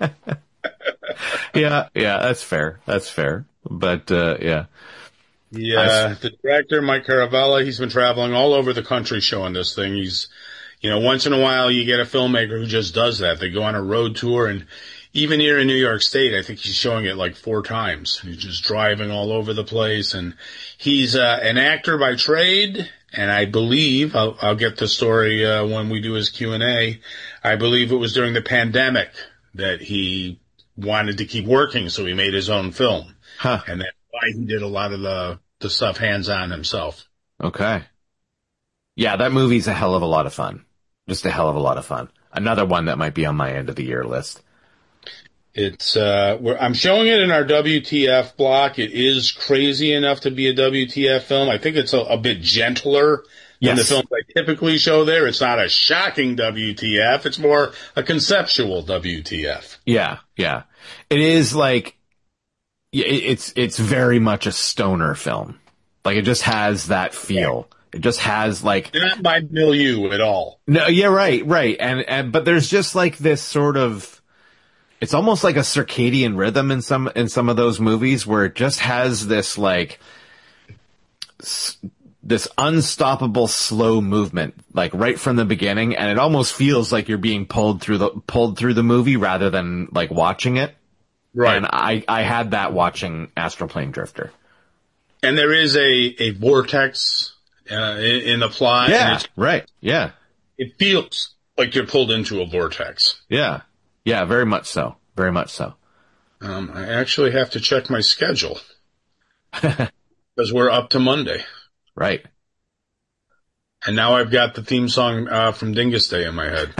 yeah, yeah, that's fair. That's fair. But, uh, yeah. Yeah, the director, Mike Caravella, he's been traveling all over the country showing this thing. He's, you know, once in a while you get a filmmaker who just does that. They go on a road tour, and even here in New York State, I think he's showing it like four times. He's just driving all over the place, and he's uh, an actor by trade, and I believe, I'll, I'll get the story uh, when we do his Q and A, I believe it was during the pandemic that he wanted to keep working, so he made his own film. Huh. And that's why he did a lot of the, the stuff hands-on himself. Okay. Yeah, that movie's a hell of a lot of fun. Just a hell of a lot of fun. Another one that might be on my end of the year list. It's, uh, we're, I'm showing it in our W T F block. It is crazy enough to be a W T F film. I think it's a, a bit gentler than Yes. the films I typically show there. It's not a shocking W T F. It's more a conceptual W T F. Yeah, yeah. It is like, yeah, it- it's, it's very much a stoner film. Like it just has that feel. It just has like, Not my milieu at all. no, yeah, right, right. And, and, but there's just like this sort of, it's almost like a circadian rhythm in some, in some of those movies where it just has this like, s- this unstoppable slow movement, like right from the beginning. And it almost feels like you're being pulled through the, pulled through the movie rather than like watching it. Right. And I, I had that watching Astral Plane Drifter. And there is a, a vortex, uh, in, in the plot. and Yeah. it's, Right. Yeah. it feels like you're pulled into a vortex. Yeah. Yeah. Very much so. Very much so. Um, I actually have to check my schedule because we're up to Monday. Right. And now I've got the theme song, uh, from Dingus Day in my head.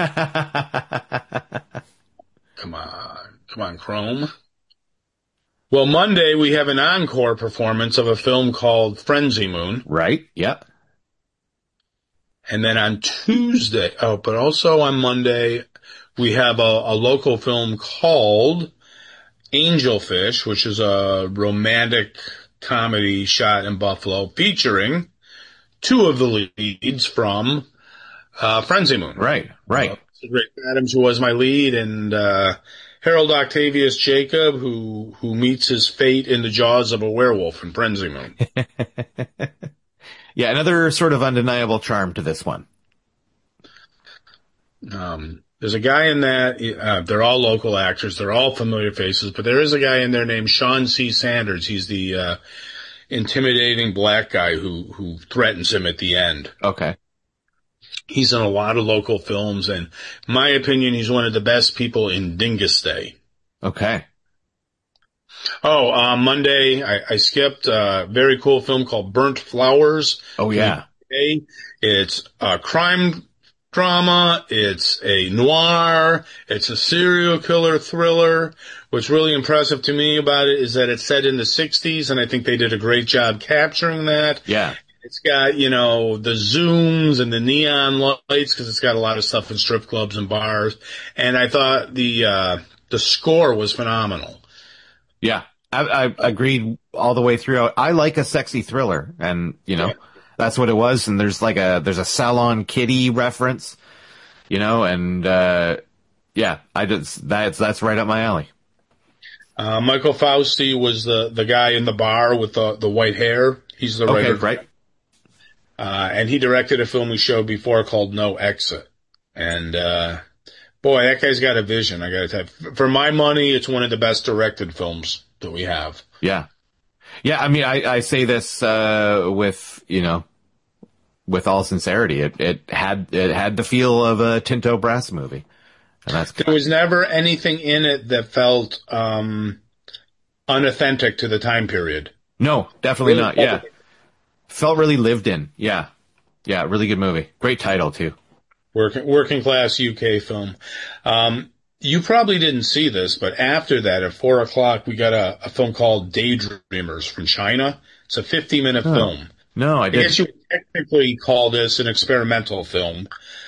Come on. Come on, Chrome. Well, Monday we have an encore performance of a film called Frenzy Moon. Right. Yep. And then on Tuesday, oh, but also on Monday, we have a, a local film called Angelfish, which is a romantic comedy shot in Buffalo featuring two of the leads from uh, Frenzy Moon. Right. Right. Uh, Rick Adams, who was my lead, and uh, Harold Octavius Jacob, who who meets his fate in the jaws of a werewolf in Frenzy Moon. Yeah. Another sort of undeniable charm to this one. Um, there's a guy in that, uh, they're all local actors, they're all familiar faces, but there is a guy in there named Sean C. Sanders. He's the, uh, intimidating black guy who, who threatens him at the end. Okay. He's in a lot of local films, and in my opinion, he's one of the best people in Dingus Day. Okay. Oh, uh, Monday, I, I skipped a very cool film called Burnt Flowers. Oh, yeah. It's a crime drama. It's a noir. It's a serial killer thriller. What's really impressive to me about it is that it's set in the sixties, and I think they did a great job capturing that. Yeah. It's got, you know, the zooms and the neon lights because it's got a lot of stuff in strip clubs and bars. And I thought the, uh, the score was phenomenal. Yeah. I, I agreed all the way through. I like a sexy thriller, and, you know, Yeah. that's what it was. And there's like a, there's a Salon Kitty reference, you know, and, uh, yeah, I just, that's, that's right up my alley. Uh, Michael Fausti was the, the guy in the bar with the, the white hair. He's the Okay, writer. right. Uh, and he directed a film we showed before called No Exit. And, uh, boy, that guy's got a vision. I gotta tell you. For my money, it's one of the best directed films that we have. Yeah. Yeah. I mean, I, I say this, uh, with, you know, with all sincerity. It, it had, it had the feel of a Tinto Brass movie. And that's There was never anything in it that felt, um, unauthentic to the time period. No, definitely not. Yeah. Felt really lived in. Yeah. Yeah. Really good movie. Great title too. Working, working class U K film. Um, you probably didn't see this, but after that, at four o'clock, we got a, a film called Daydreamers from China. It's a fifty minute Oh. film. No, I I guess didn't. you would technically call this an experimental film.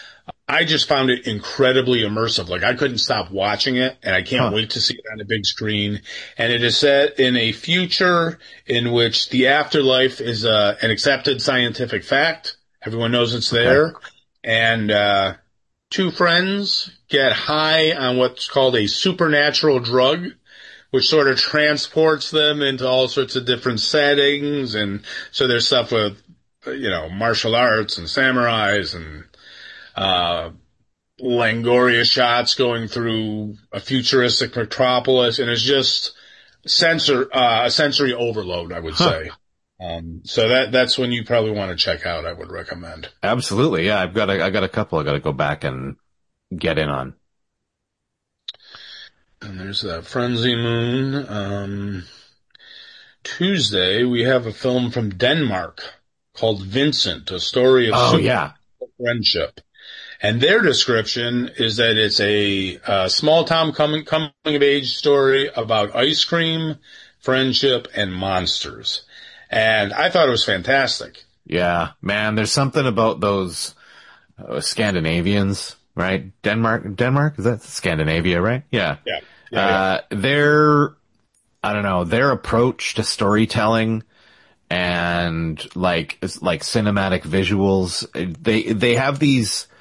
I just found it incredibly immersive. Like, I couldn't stop watching it, and I can't Huh. wait to see it on a big screen. And it is set in a future in which the afterlife is uh, an accepted scientific fact. Everyone knows it's there. And uh, two friends get high on what's called a supernatural drug, which sort of transports them into all sorts of different settings. And so there's stuff with, you know, martial arts and samurais and uh, Langoria shots going through a futuristic metropolis. And it's just sensor, uh, a sensory overload, I would Huh. say. Um, so that, that's when you probably want to check out, I would recommend. Absolutely. Yeah. I've got a, I got a couple I got to go back and get in on. And there's that Frenzy Moon. Um, Tuesday, we have a film from Denmark called Vincent, a story of Oh, super yeah. friendship. And their description is that it's a, uh small town coming, coming of age story about ice cream, friendship, and monsters. And I thought it was fantastic. Yeah. Man, there's something about those uh, Scandinavians, right? Denmark, Denmark? Is that Scandinavia, right? Yeah. Yeah. Yeah, Uh, their, I don't know, their approach to storytelling and like, it's like cinematic visuals, they, they have these,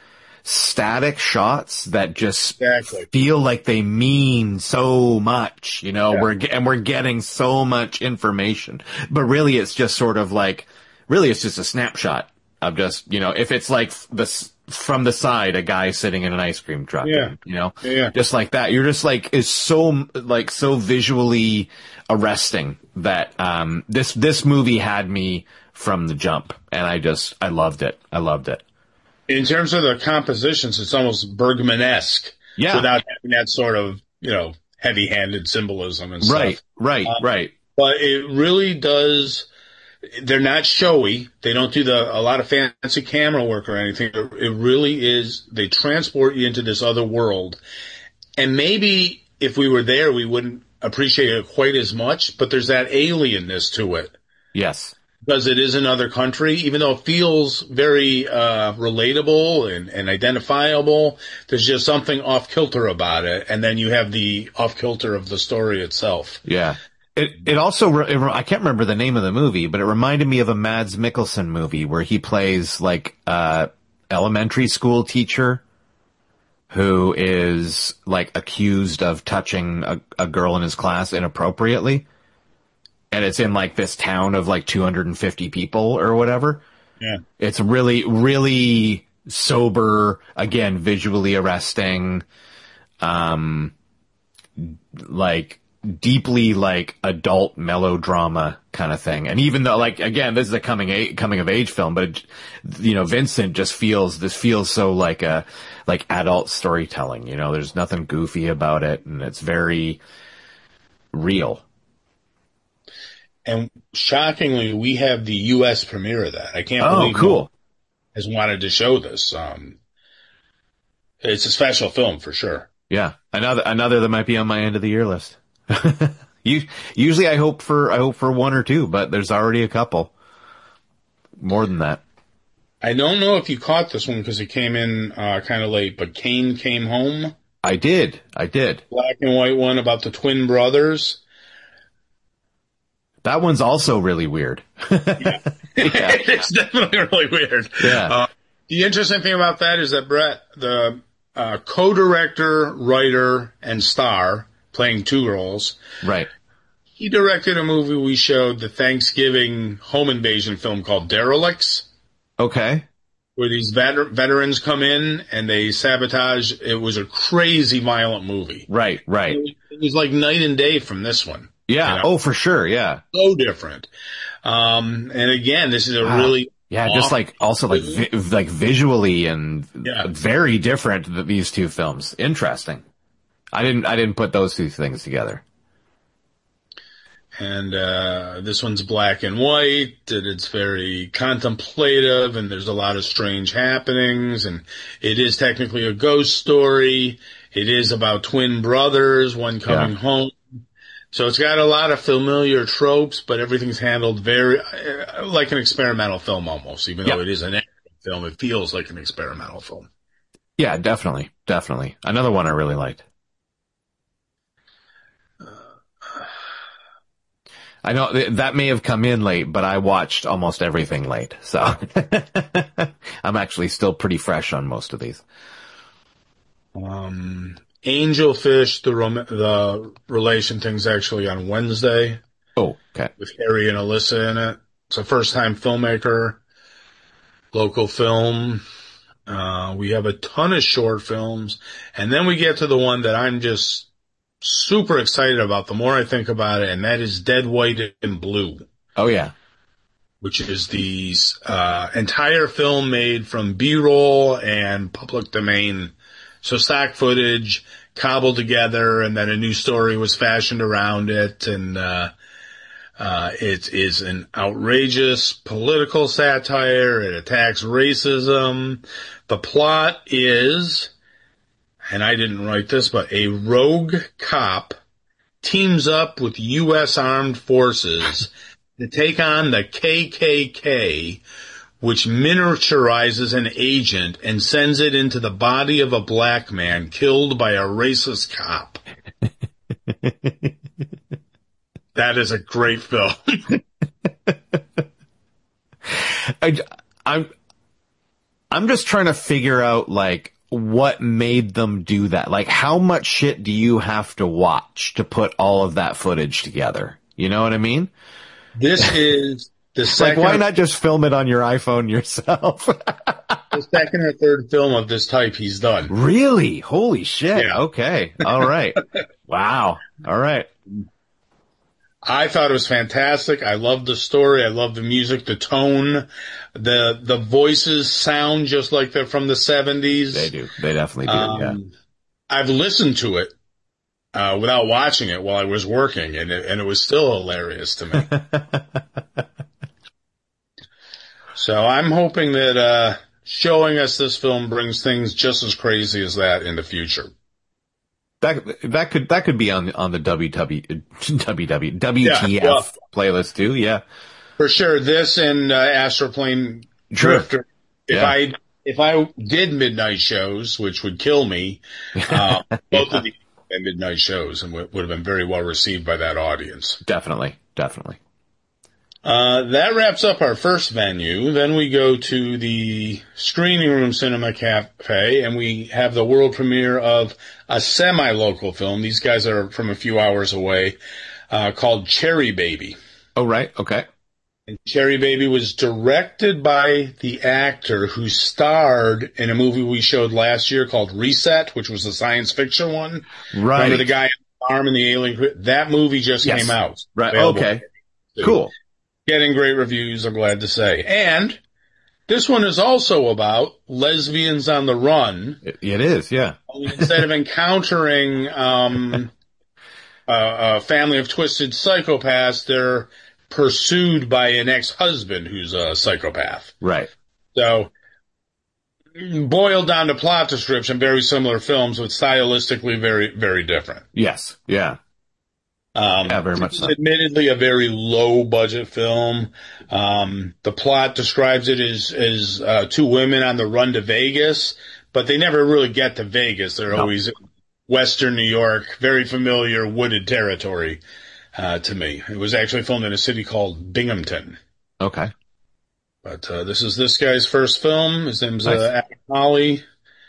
static shots that just Exactly. feel like they mean so much, you know, Yeah. we're, ge- and we're getting so much information, but really it's just sort of like, really it's just a snapshot of just, you know, if it's like this from the side, a guy sitting in an ice cream truck, Yeah. you know, Yeah. just like that. You're just like, is so, like, so visually arresting that, um, this, this movie had me from the jump, and I just, I loved it. I loved it. In terms of the compositions, it's almost Bergman-esque. Yeah. Without having that sort of, you know, heavy-handed symbolism and Right, stuff. right, Um, right. But it really does, they're not showy. They don't do the, a lot of fancy camera work or anything. It, it really is, they transport you into this other world. And maybe if we were there, we wouldn't appreciate it quite as much, but there's that alienness to it. Yes. Because it is another country, even though it feels very uh relatable and, and identifiable, there's just something off-kilter about it. And then you have the off-kilter of the story itself. Yeah. It, it also, re- it, re- I can't remember the name of the movie, but it reminded me of a Mads Mikkelsen movie where he plays like, uh, elementary school teacher who is like accused of touching a, a girl in his class inappropriately. And it's in like this town of like two hundred fifty people or whatever. Yeah. It's really, really sober, again, visually arresting, um, like deeply like adult melodrama kind of thing. And even though like, again, this is a coming a- coming of age film, but it, you know, Vincent just feels, this feels so like a, like adult storytelling, you know, there's nothing goofy about it, and it's very real. And shockingly, we have the U S premiere of that. I can't Oh, believe no cool. one has wanted to show this. Um, it's a special film for sure. Yeah. Another, another that might be on my end of the year list. You, usually I hope for, I hope for one or two, but there's already a couple. More than that. I don't know if you caught this one because it came in uh, kind of late, but Kane Came Home, I did. I did. black and white one about the twin brothers. That one's also really weird. Yeah. It's definitely really weird. Yeah. Uh, the interesting thing about that is that Brett, the uh, co-director, writer, and star, playing two roles, Right. he directed a movie we showed, the Thanksgiving home invasion film called Derelicts, Okay. where these veter- veterans come in and they sabotage. It was a crazy violent movie. Right. Right. It was like night and day from this one. Yeah. You know? Oh, for sure. Yeah. So different. Um, and again, this is a Wow. really Yeah. Just off- like also like, vi- like visually and Yeah. very different th- these two films. Interesting. I didn't, I didn't put those two things together. And uh this one's black and white, and it's very contemplative, and there's a lot of strange happenings, and it is technically a ghost story. It is about twin brothers, one coming Yeah. home. So it's got a lot of familiar tropes, but everything's handled very uh, like an experimental film almost, even though Yeah. it is an action film. It feels like an experimental film. Yeah, definitely. Definitely. Another one I really liked. I know th- that may have come in late, but I watched almost everything late. So I'm actually still pretty fresh on most of these. Um, Angelfish, the rom- the relation thing's actually on Wednesday Oh, okay. with Harry and Alyssa in it. It's a first time filmmaker, local film. Uh, we have a ton of short films, and then we get to the one that I'm just super excited about the more I think about it, and that is Dead White and Blue, Oh, yeah. which is the uh, entire film made from B-roll and public domain. So stock footage cobbled together, and then a new story was fashioned around it, and uh, uh, it is an outrageous political satire. It attacks racism. The plot is, and I didn't write this, but a rogue cop teams up with U S armed forces to take on the K K K, which miniaturizes an agent and sends it into the body of a black man killed by a racist cop. That is a great film. I, I'm, I'm just trying to figure out, like, what made them do that. Like, how much shit do you have to watch to put all of that footage together? You know what I mean? This is the Like, second, why not just film it on your iPhone yourself? the second or third film of this type he's done. Really? Holy shit. Yeah. Okay. All right. Wow. All right. I thought it was fantastic. I love the story. I love the music, the tone, the the voices sound just like they're from the seventies. They do. They definitely do. Um, I've listened to it uh, without watching it while I was working, and it, and it was still hilarious to me. yeah. So I'm hoping that uh, showing us this film brings things just as crazy as that in the future. That that could that could be on on the W W W W W T F Yeah, well, playlist too. Yeah. For sure, this and uh, Astroplane Sure. Drifter. If Yeah. I if I did midnight shows, which would kill me, uh, both of these are midnight shows and would would have been very well received by that audience. Definitely. Definitely. Uh, that wraps up our first venue. Then we go to the Screening Room Cinema Cafe, and we have the world premiere of a semi-local film. These guys are from a few hours away, uh, called Cherry Baby. Oh, right. Okay. And Cherry Baby was directed by the actor who starred in a movie we showed last year called Reset, which was a science fiction one. Right. Remember the guy on the farm and the alien? cre- That movie just Yes. came out. Right. Available. Okay. Cool. Getting great reviews, I'm glad to say. And this one is also about lesbians on the run. It, it is. Yeah. Only instead of encountering um, a, a family of twisted psychopaths, they're pursued by an ex-husband who's a psychopath. Right. So, boiled down to plot description, very similar films, but stylistically very, very different. Yes. Yeah. Um, Yeah, very much it's so. admittedly a very low budget film. Um, the plot describes it as, as, uh, two women on the run to Vegas, but they never really get to Vegas. They're No. always in Western New York, very familiar wooded territory, uh, to me. It was actually filmed in a city called Binghamton. Okay. But, uh, this is this guy's first film. His name's, Nice. uh, Adam Holly.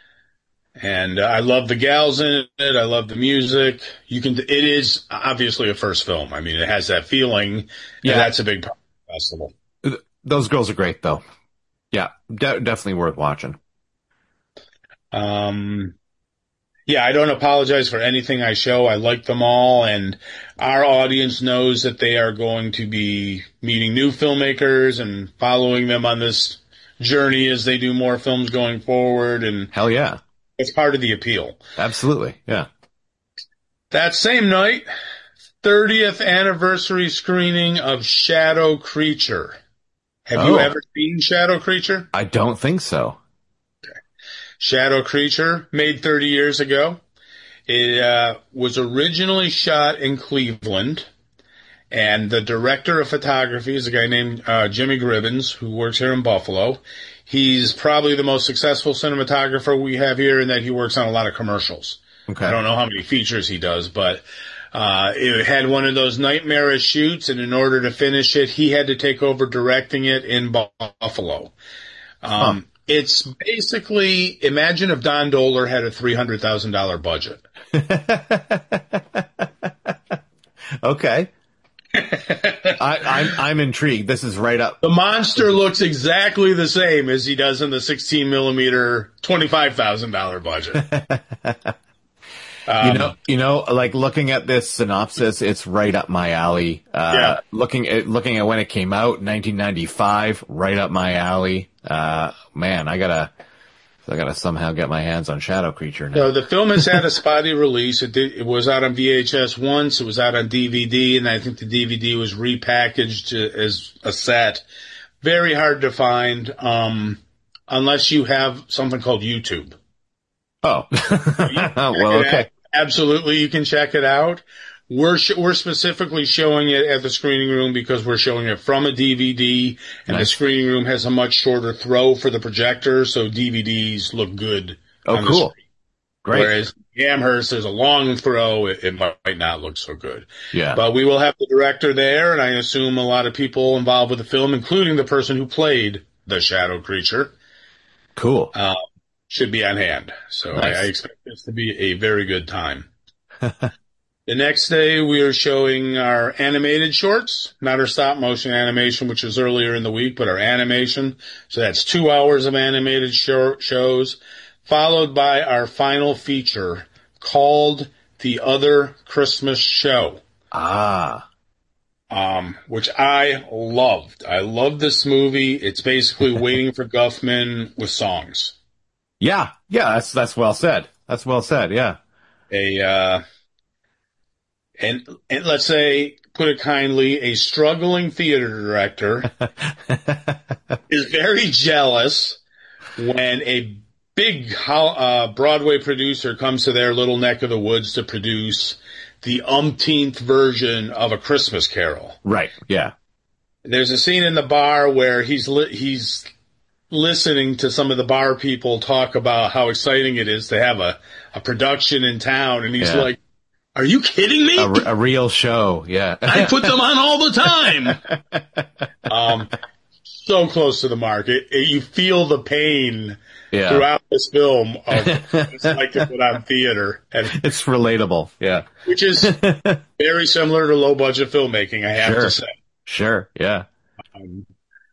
And uh, I love the gals in it. I love the music. You can. It is obviously a first film. I mean, it has that feeling. Yeah. And that's a big part of the festival. Those girls are great, though. Yeah. De- definitely worth watching. Um, yeah, I don't apologize for anything I show. I like them all, and our audience knows that they are going to be meeting new filmmakers and following them on this journey as they do more films going forward. And Hell yeah. it's part of the appeal. Absolutely. Yeah. That same night, thirtieth anniversary screening of Shadow Creature. Have Oh. you ever seen Shadow Creature? I don't think so. Shadow Creature, made thirty years ago. It uh, was originally shot in Cleveland, and the director of photography is a guy named uh, Jimmy Gribbins, who works here in Buffalo. He's probably the most successful cinematographer we have here in that he works on a lot of commercials. Okay. I don't know how many features he does, but uh, it had one of those nightmarish shoots, and in order to finish it, he had to take over directing it in Buffalo. Um, Huh. It's basically, imagine if Don Doler had a three hundred thousand dollars budget. Okay. I, I'm I'm intrigued. This is right up. The monster looks exactly the same as he does in the sixteen millimeter twenty-five thousand dollars budget. Um, You know, you know, like looking at this synopsis, it's right up my alley. Uh, Yeah. looking at, looking at when it came out, nineteen ninety-five, right up my alley. Uh, man, I gotta, I gotta somehow get my hands on Shadow Creature now. So the film has had a spotty release. It did, it was out on V H S once. It was out on D V D, and I think the D V D was repackaged as a set. Very hard to find, um, unless you have something called YouTube. Oh, well, okay. Absolutely, you can check it out. We're sh- we're specifically showing it at the screening room because we're showing it from a D V D, and the Nice. screening room has a much shorter throw for the projector, so D V Ds look good. Oh, on the cool. screen. Great. Whereas Amherst, there's a long throw, it, it might not look so good. Yeah. But we will have the director there, and I assume a lot of people involved with the film, including the person who played the Shadow Creature. Cool. uh, should be on hand. So Nice. I, I expect this to be a very good time. The next day, we are showing our animated shorts, not our stop motion animation, which was earlier in the week, but our animation. So that's two hours of animated short shows, followed by our final feature called The Other Christmas Show, Ah. um, which I loved. I love this movie. It's basically Waiting for Guffman with songs. Yeah. Yeah. That's, that's well said. That's well said. Yeah. A, uh, and, and let's say, put it kindly, a struggling theater director is very jealous when a big ho- uh, Broadway producer comes to their little neck of the woods to produce the umpteenth version of A Christmas Carol. Right. Yeah. There's a scene in the bar where he's li- he's listening to some of the bar people talk about how exciting it is to have a, a production in town, and he's Yeah. like, "Are you kidding me? A, r- a real show. Yeah. I put them on all the time." um, so close to the mark. It, it, you feel the pain Yeah. throughout this film of what it's like to put on theater, and It's relatable. Yeah. which is very similar to low budget filmmaking, I have Sure. to say. Sure. Yeah. Um,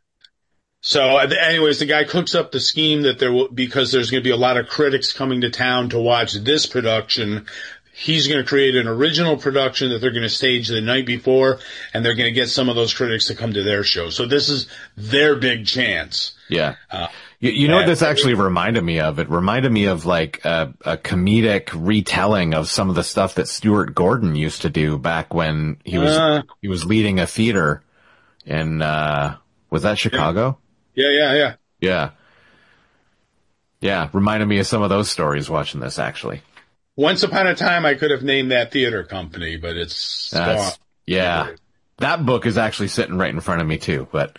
so, uh, anyways, the guy cooks up the scheme that there will, because there's going to be a lot of critics coming to town to watch this production. He's going to create an original production that they're going to stage the night before, and they're going to get some of those critics to come to their show. So this is their big chance. Yeah. Uh, You, you know what and- this actually reminded me of? It reminded me of like a, a comedic retelling of some of the stuff that Stuart Gordon used to do back when he was Uh. he was leading a theater in uh was that Chicago? Yeah, yeah, yeah. Yeah. Yeah, reminded me of some of those stories watching this actually. Once upon a time, I could have named that theater company, but it's That's, gone. yeah. That book is actually sitting right in front of me too, but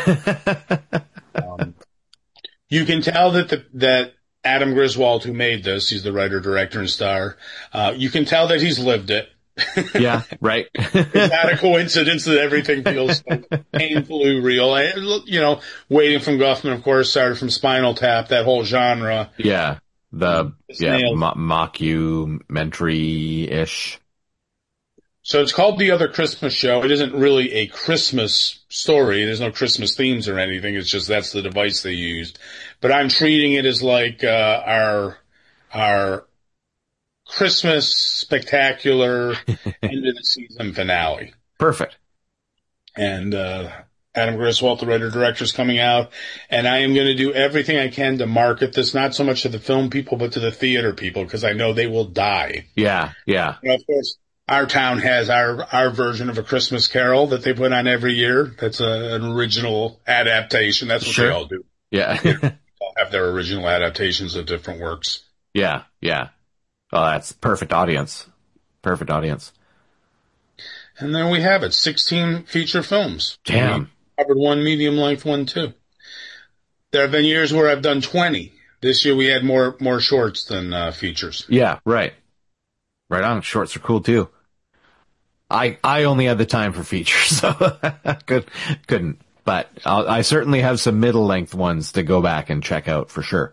Um, you can tell that the, that Adam Griswold, who made this, he's the writer, director, and star. Uh, you can tell that he's lived it. yeah, right. It's not a coincidence that everything feels so painfully real. I, you know, Waiting from Guffman, of course, started from Spinal Tap, that whole genre. Yeah. The, It's yeah, nailed. mo- mockumentary-ish. So it's called The Other Christmas Show. It isn't really a Christmas story. There's no Christmas themes or anything. It's just that's the device they used. But I'm treating it as like uh, our our Christmas spectacular end of the season finale. Perfect. And uh, Adam Griswold, the writer-director, is coming out. And I am going to do everything I can to market this, not so much to the film people, but to the theater people, because I know they will die. Yeah, yeah. And of course, our town has our, our version of A Christmas Carol that they put on every year. That's a, an original adaptation. That's what Sure. they all do. Yeah. They all have their original adaptations of different works. yeah, yeah. Oh, that's perfect audience. Perfect audience. And there we have it. sixteen feature films. Damn. We covered one medium length one too. There have been years where I've done twenty. This year we had more, more shorts than uh, features. Yeah, right. Right on. Shorts are cool too. I, I only had the time for features, so could, couldn't, but I'll, I certainly have some middle length ones to go back and check out for sure.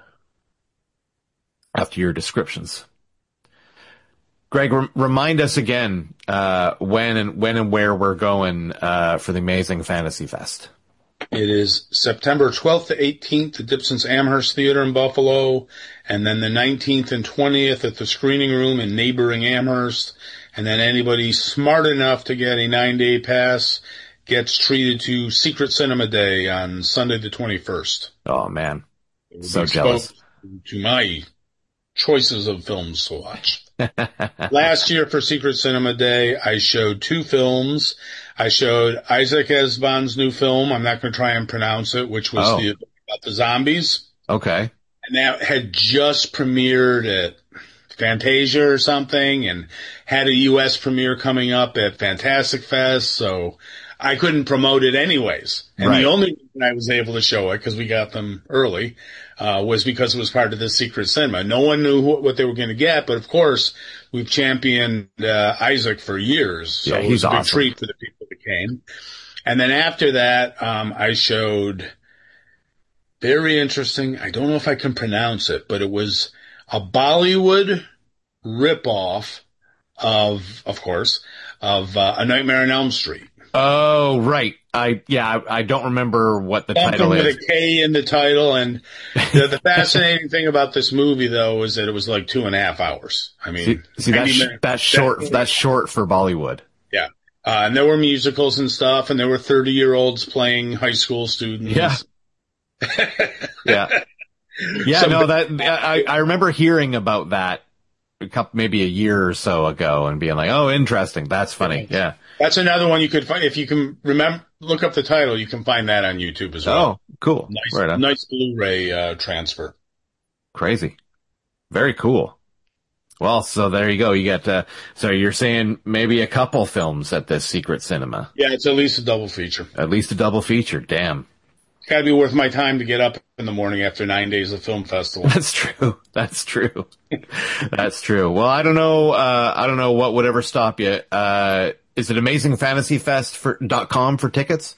After your descriptions. Greg, rem- remind us again, uh, when and, when and where we're going, uh, for the Amazing Fantasy Fest. It is September twelfth to eighteenth at Dipson's Amherst Theater in Buffalo, and then the nineteenth and twentieth at the Screening Room in neighboring Amherst. And then anybody smart enough to get a nine-day pass gets treated to Secret Cinema Day on Sunday the twenty-first. Oh man. It will So be jealous. exposed to my choices of films to watch. Last year for Secret Cinema Day, I showed two films. I showed Isaac Esbon's new film. I'm not going to try and pronounce it, which was Oh. the, about the zombies. Okay. And that had just premiered at Fantasia or something and had a U S premiere coming up at Fantastic Fest. So I couldn't promote it anyways. And Right. the only reason I was able to show it, because we got them early, uh, was because it was part of the Secret Cinema. No one knew who, what they were going to get, but of course we've championed uh, Isaac for years. So Yeah, it he's was a big awesome. treat for the people that came. And then after that, um, I showed very interesting. I don't know if I can pronounce it, but it was a Bollywood ripoff of, of course, of uh, A Nightmare on Elm Street. Oh, right. I yeah, I, I don't remember what the Something title with is. a K in the title, and the, the fascinating thing about this movie, though, is that it was like two and a half hours. I mean, See, see that's, ninety minutes. that's short. That's short for Bollywood. Yeah, uh, and there were musicals and stuff, and there were thirty-year-olds playing high school students. Yeah, yeah, yeah. So- no, that I I remember hearing about that a couple, maybe a year or so ago, and being like, oh, interesting. That's funny. Yeah. That's another one you could find if you can remember. Look up the title; you can find that on YouTube as well. Oh, cool. Nice, Right on. nice Blu-ray uh, transfer. Crazy. Very cool. Well, so there you go. You get, uh, so you're saying maybe a couple films at this secret cinema. Yeah, it's at least a double feature. At least a double feature. Damn. It's got to be worth my time to get up in the morning after nine days of film festival. That's true. That's true. That's true. Well, I don't know, uh, I don't know what would ever stop you. Uh, is it amazing fantasy fest for, dot com for tickets?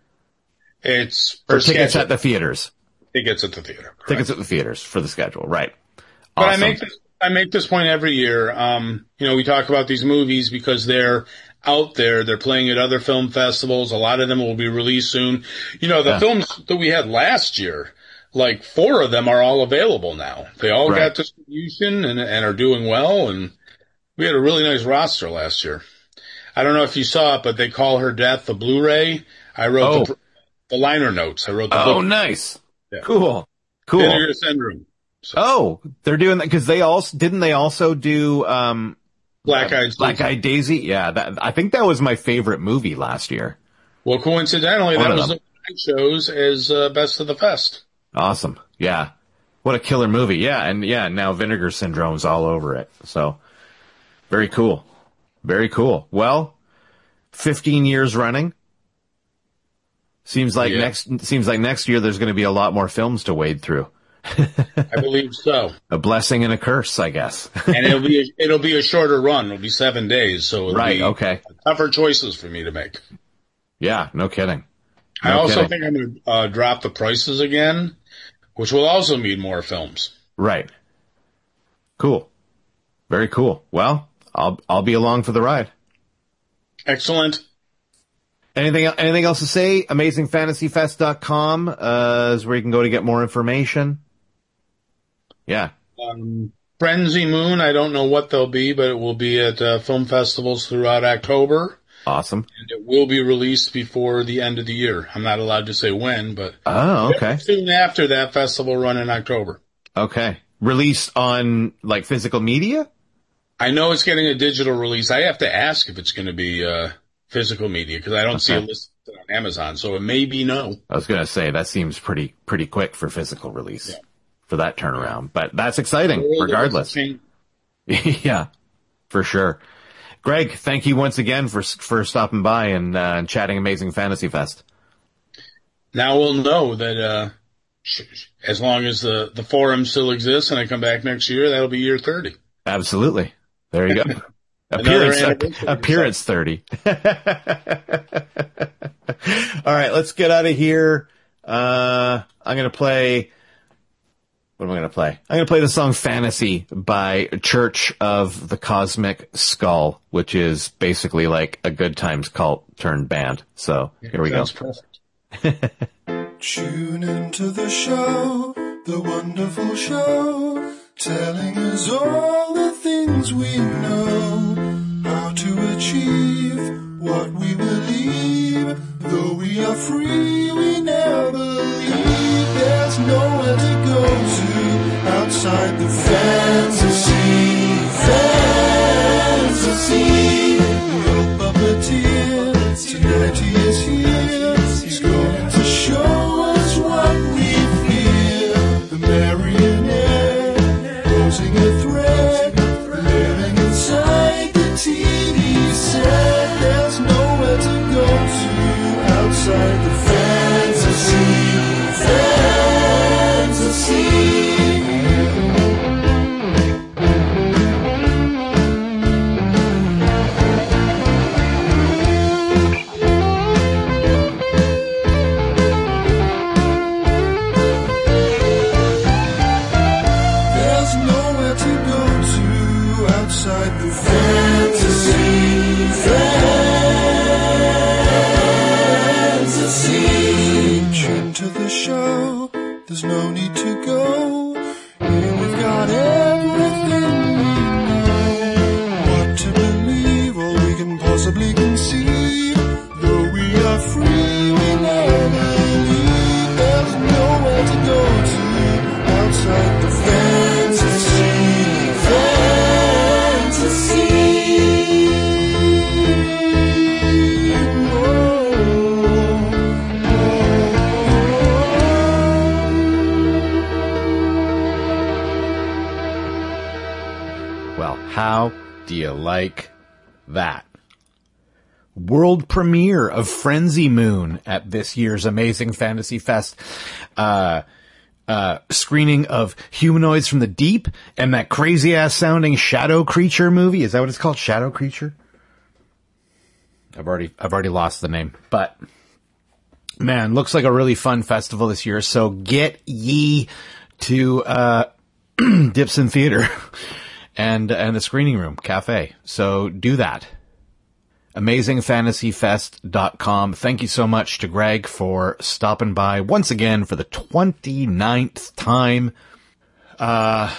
It's Or for tickets schedule. at the theaters? Tickets at the theater. correct. Tickets at the theaters for the schedule. Right. But Awesome. I make this, I make this point every year. Um, you know, we talk about these movies because they're out there. They're playing at other film festivals. A lot of them will be released soon. You know, the Yeah. films that we had last year, like four of them are all available now. They all Right. got distribution and, and are doing well. And we had a really nice roster last year. I don't know if you saw it, but They Call Her Death, the Blu-ray. I wrote Oh. the, the liner notes. I wrote the Oh, book. nice. Yeah. Cool. Cool. Vinegar Syndrome. So, Oh, they're doing that because they also didn't they also do um Black Eyed Black Peas. Eyed Daisy? Yeah, that I think that was my favorite movie last year. Well, coincidentally, One that of was them. the I chose as uh, Best of the Fest. Awesome. Yeah. What a killer movie. Yeah, and yeah, now Vinegar Syndrome's all over it. So very cool. Very cool. Well, fifteen years running. Seems like Yeah. next seems like next year there's going to be a lot more films to wade through. I believe so. A blessing and a curse, I guess. And it'll be a, it'll be a shorter run. It'll be seven days, so it'll Right, be okay. tougher choices for me to make. Yeah, no kidding. I No also kidding. think I'm going to uh, drop the prices again, which will also mean more films. Right. Cool. Very cool. Well, I'll I'll be along for the ride. Excellent. Anything anything else to say? amazing fantasy fest dot com uh, is where you can go to get more information. Yeah. Um, Frenzy Moon, I don't know what they'll be, but it will be at uh, film festivals throughout October, Awesome. and it will be released before the end of the year. I'm not allowed to say when, but Oh, okay. soon after that festival run in October. Okay. Released on like physical media? I know it's getting a digital release. I have to ask if it's going to be uh, physical media because I don't see Okay. it listed on Amazon, so it may be no. I was gonna say that seems pretty pretty quick for physical release Yeah. for that turnaround. But that's exciting, The world regardless. doesn't change. Yeah, for sure. Greg, thank you once again for for stopping by and uh, and chatting Amazing Fantasy Fest. Now we'll know that uh, sh- sh- as long as the, the forum still exists and I come back next year, that'll be year thirty. Absolutely. There you go. Another appearance anniversary. appearance thirty. All right, let's get out of here. Uh, I'm gonna play. What am I gonna play? I'm gonna play the song "Fantasy" by Church of the Cosmic Skull, which is basically like a Good Times cult turned band. So here we go. Sounds perfect. Tune into the show, the wonderful show, telling us all the things we know, how to achieve what we believe. Though we are free, we never leave. There's nowhere to go to outside the fantasy, fantasy. Your puppeteer, tonight he is here. He's going to show us what we fear. The marionette, closing a thread, living inside the T V set. There's nowhere to go to outside the fantasy. outside the fantasy. Fantasy. Reach into the show. There's no need to go. Here we've got everything we know. What to believe, all we can possibly conceive. Though we are free, we never leave. There's nowhere to go to outside the fantasy. Fantasy. Well, how do you like that? World premiere of Frenzy Moon at this year's Amazing Fantasy Fest. Uh, uh, screening of Humanoids from the Deep and that crazy ass sounding Shadow Creature movie. Is that what it's called? Shadow Creature? I've already, I've already lost the name, but man, looks like a really fun festival this year. So get ye to, uh, Dipson Theater and, and the Screening Room Cafe. So do that. amazing fantasy fest dot com. Thank you so much to Greg for stopping by once again for the twenty-ninth time. Uh,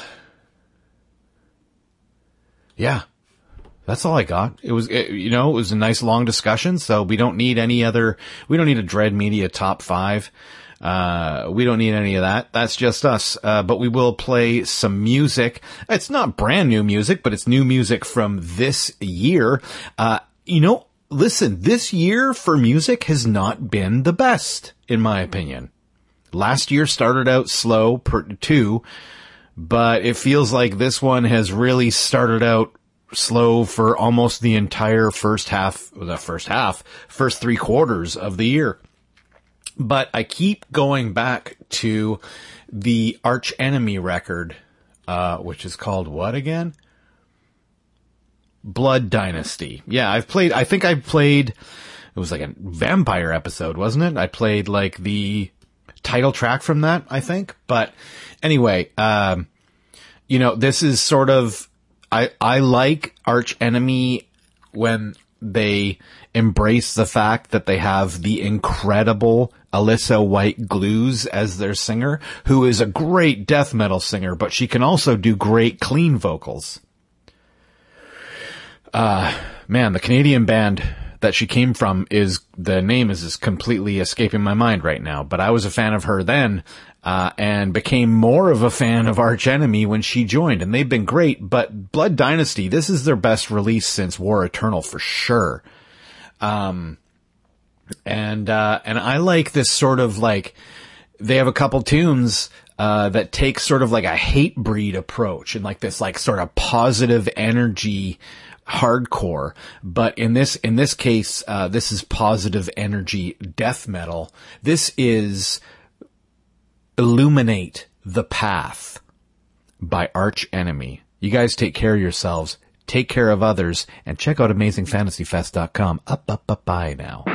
yeah, that's all I got. It was, it, you know, it was a nice long discussion. So we don't need any other, we don't need a Dread Media top five. Uh, we don't need any of that. That's just us. Uh, but we will play some music. It's not brand new music, but it's new music from this year. Uh, You know, listen, this year for music has not been the best, in my opinion. Last year started out slow, per, too, but it feels like this one has really started out slow for almost the entire first half, the first half, first three quarters of the year. But I keep going back to the Arch Enemy record, uh, which is called what again? Blood Dynasty. Yeah, I've played, I think I played, it was like a vampire episode, wasn't it? I played like the title track from that, I think. But anyway, um, you know, this is sort of, I, I like Arch Enemy when they embrace the fact that they have the incredible Alyssa White Glues as their singer, who is a great death metal singer, but she can also do great clean vocals. Uh, man, the Canadian band that she came from is, the name is just completely escaping my mind right now, but I was a fan of her then, uh, and became more of a fan of Arch Enemy when she joined, and they've been great, but Blood Dynasty, this is their best release since War Eternal for sure. Um, and, uh, and I like this sort of like, they have a couple tunes, uh, that take sort of like a hate breed approach and like this like sort of positive energy, hardcore, but in this, in this case, uh, this is positive energy death metal. This is Illuminate the Path by Arch Enemy. You guys take care of yourselves, take care of others, and check out amazing fantasy fest dot com. Up, up, up, bye now.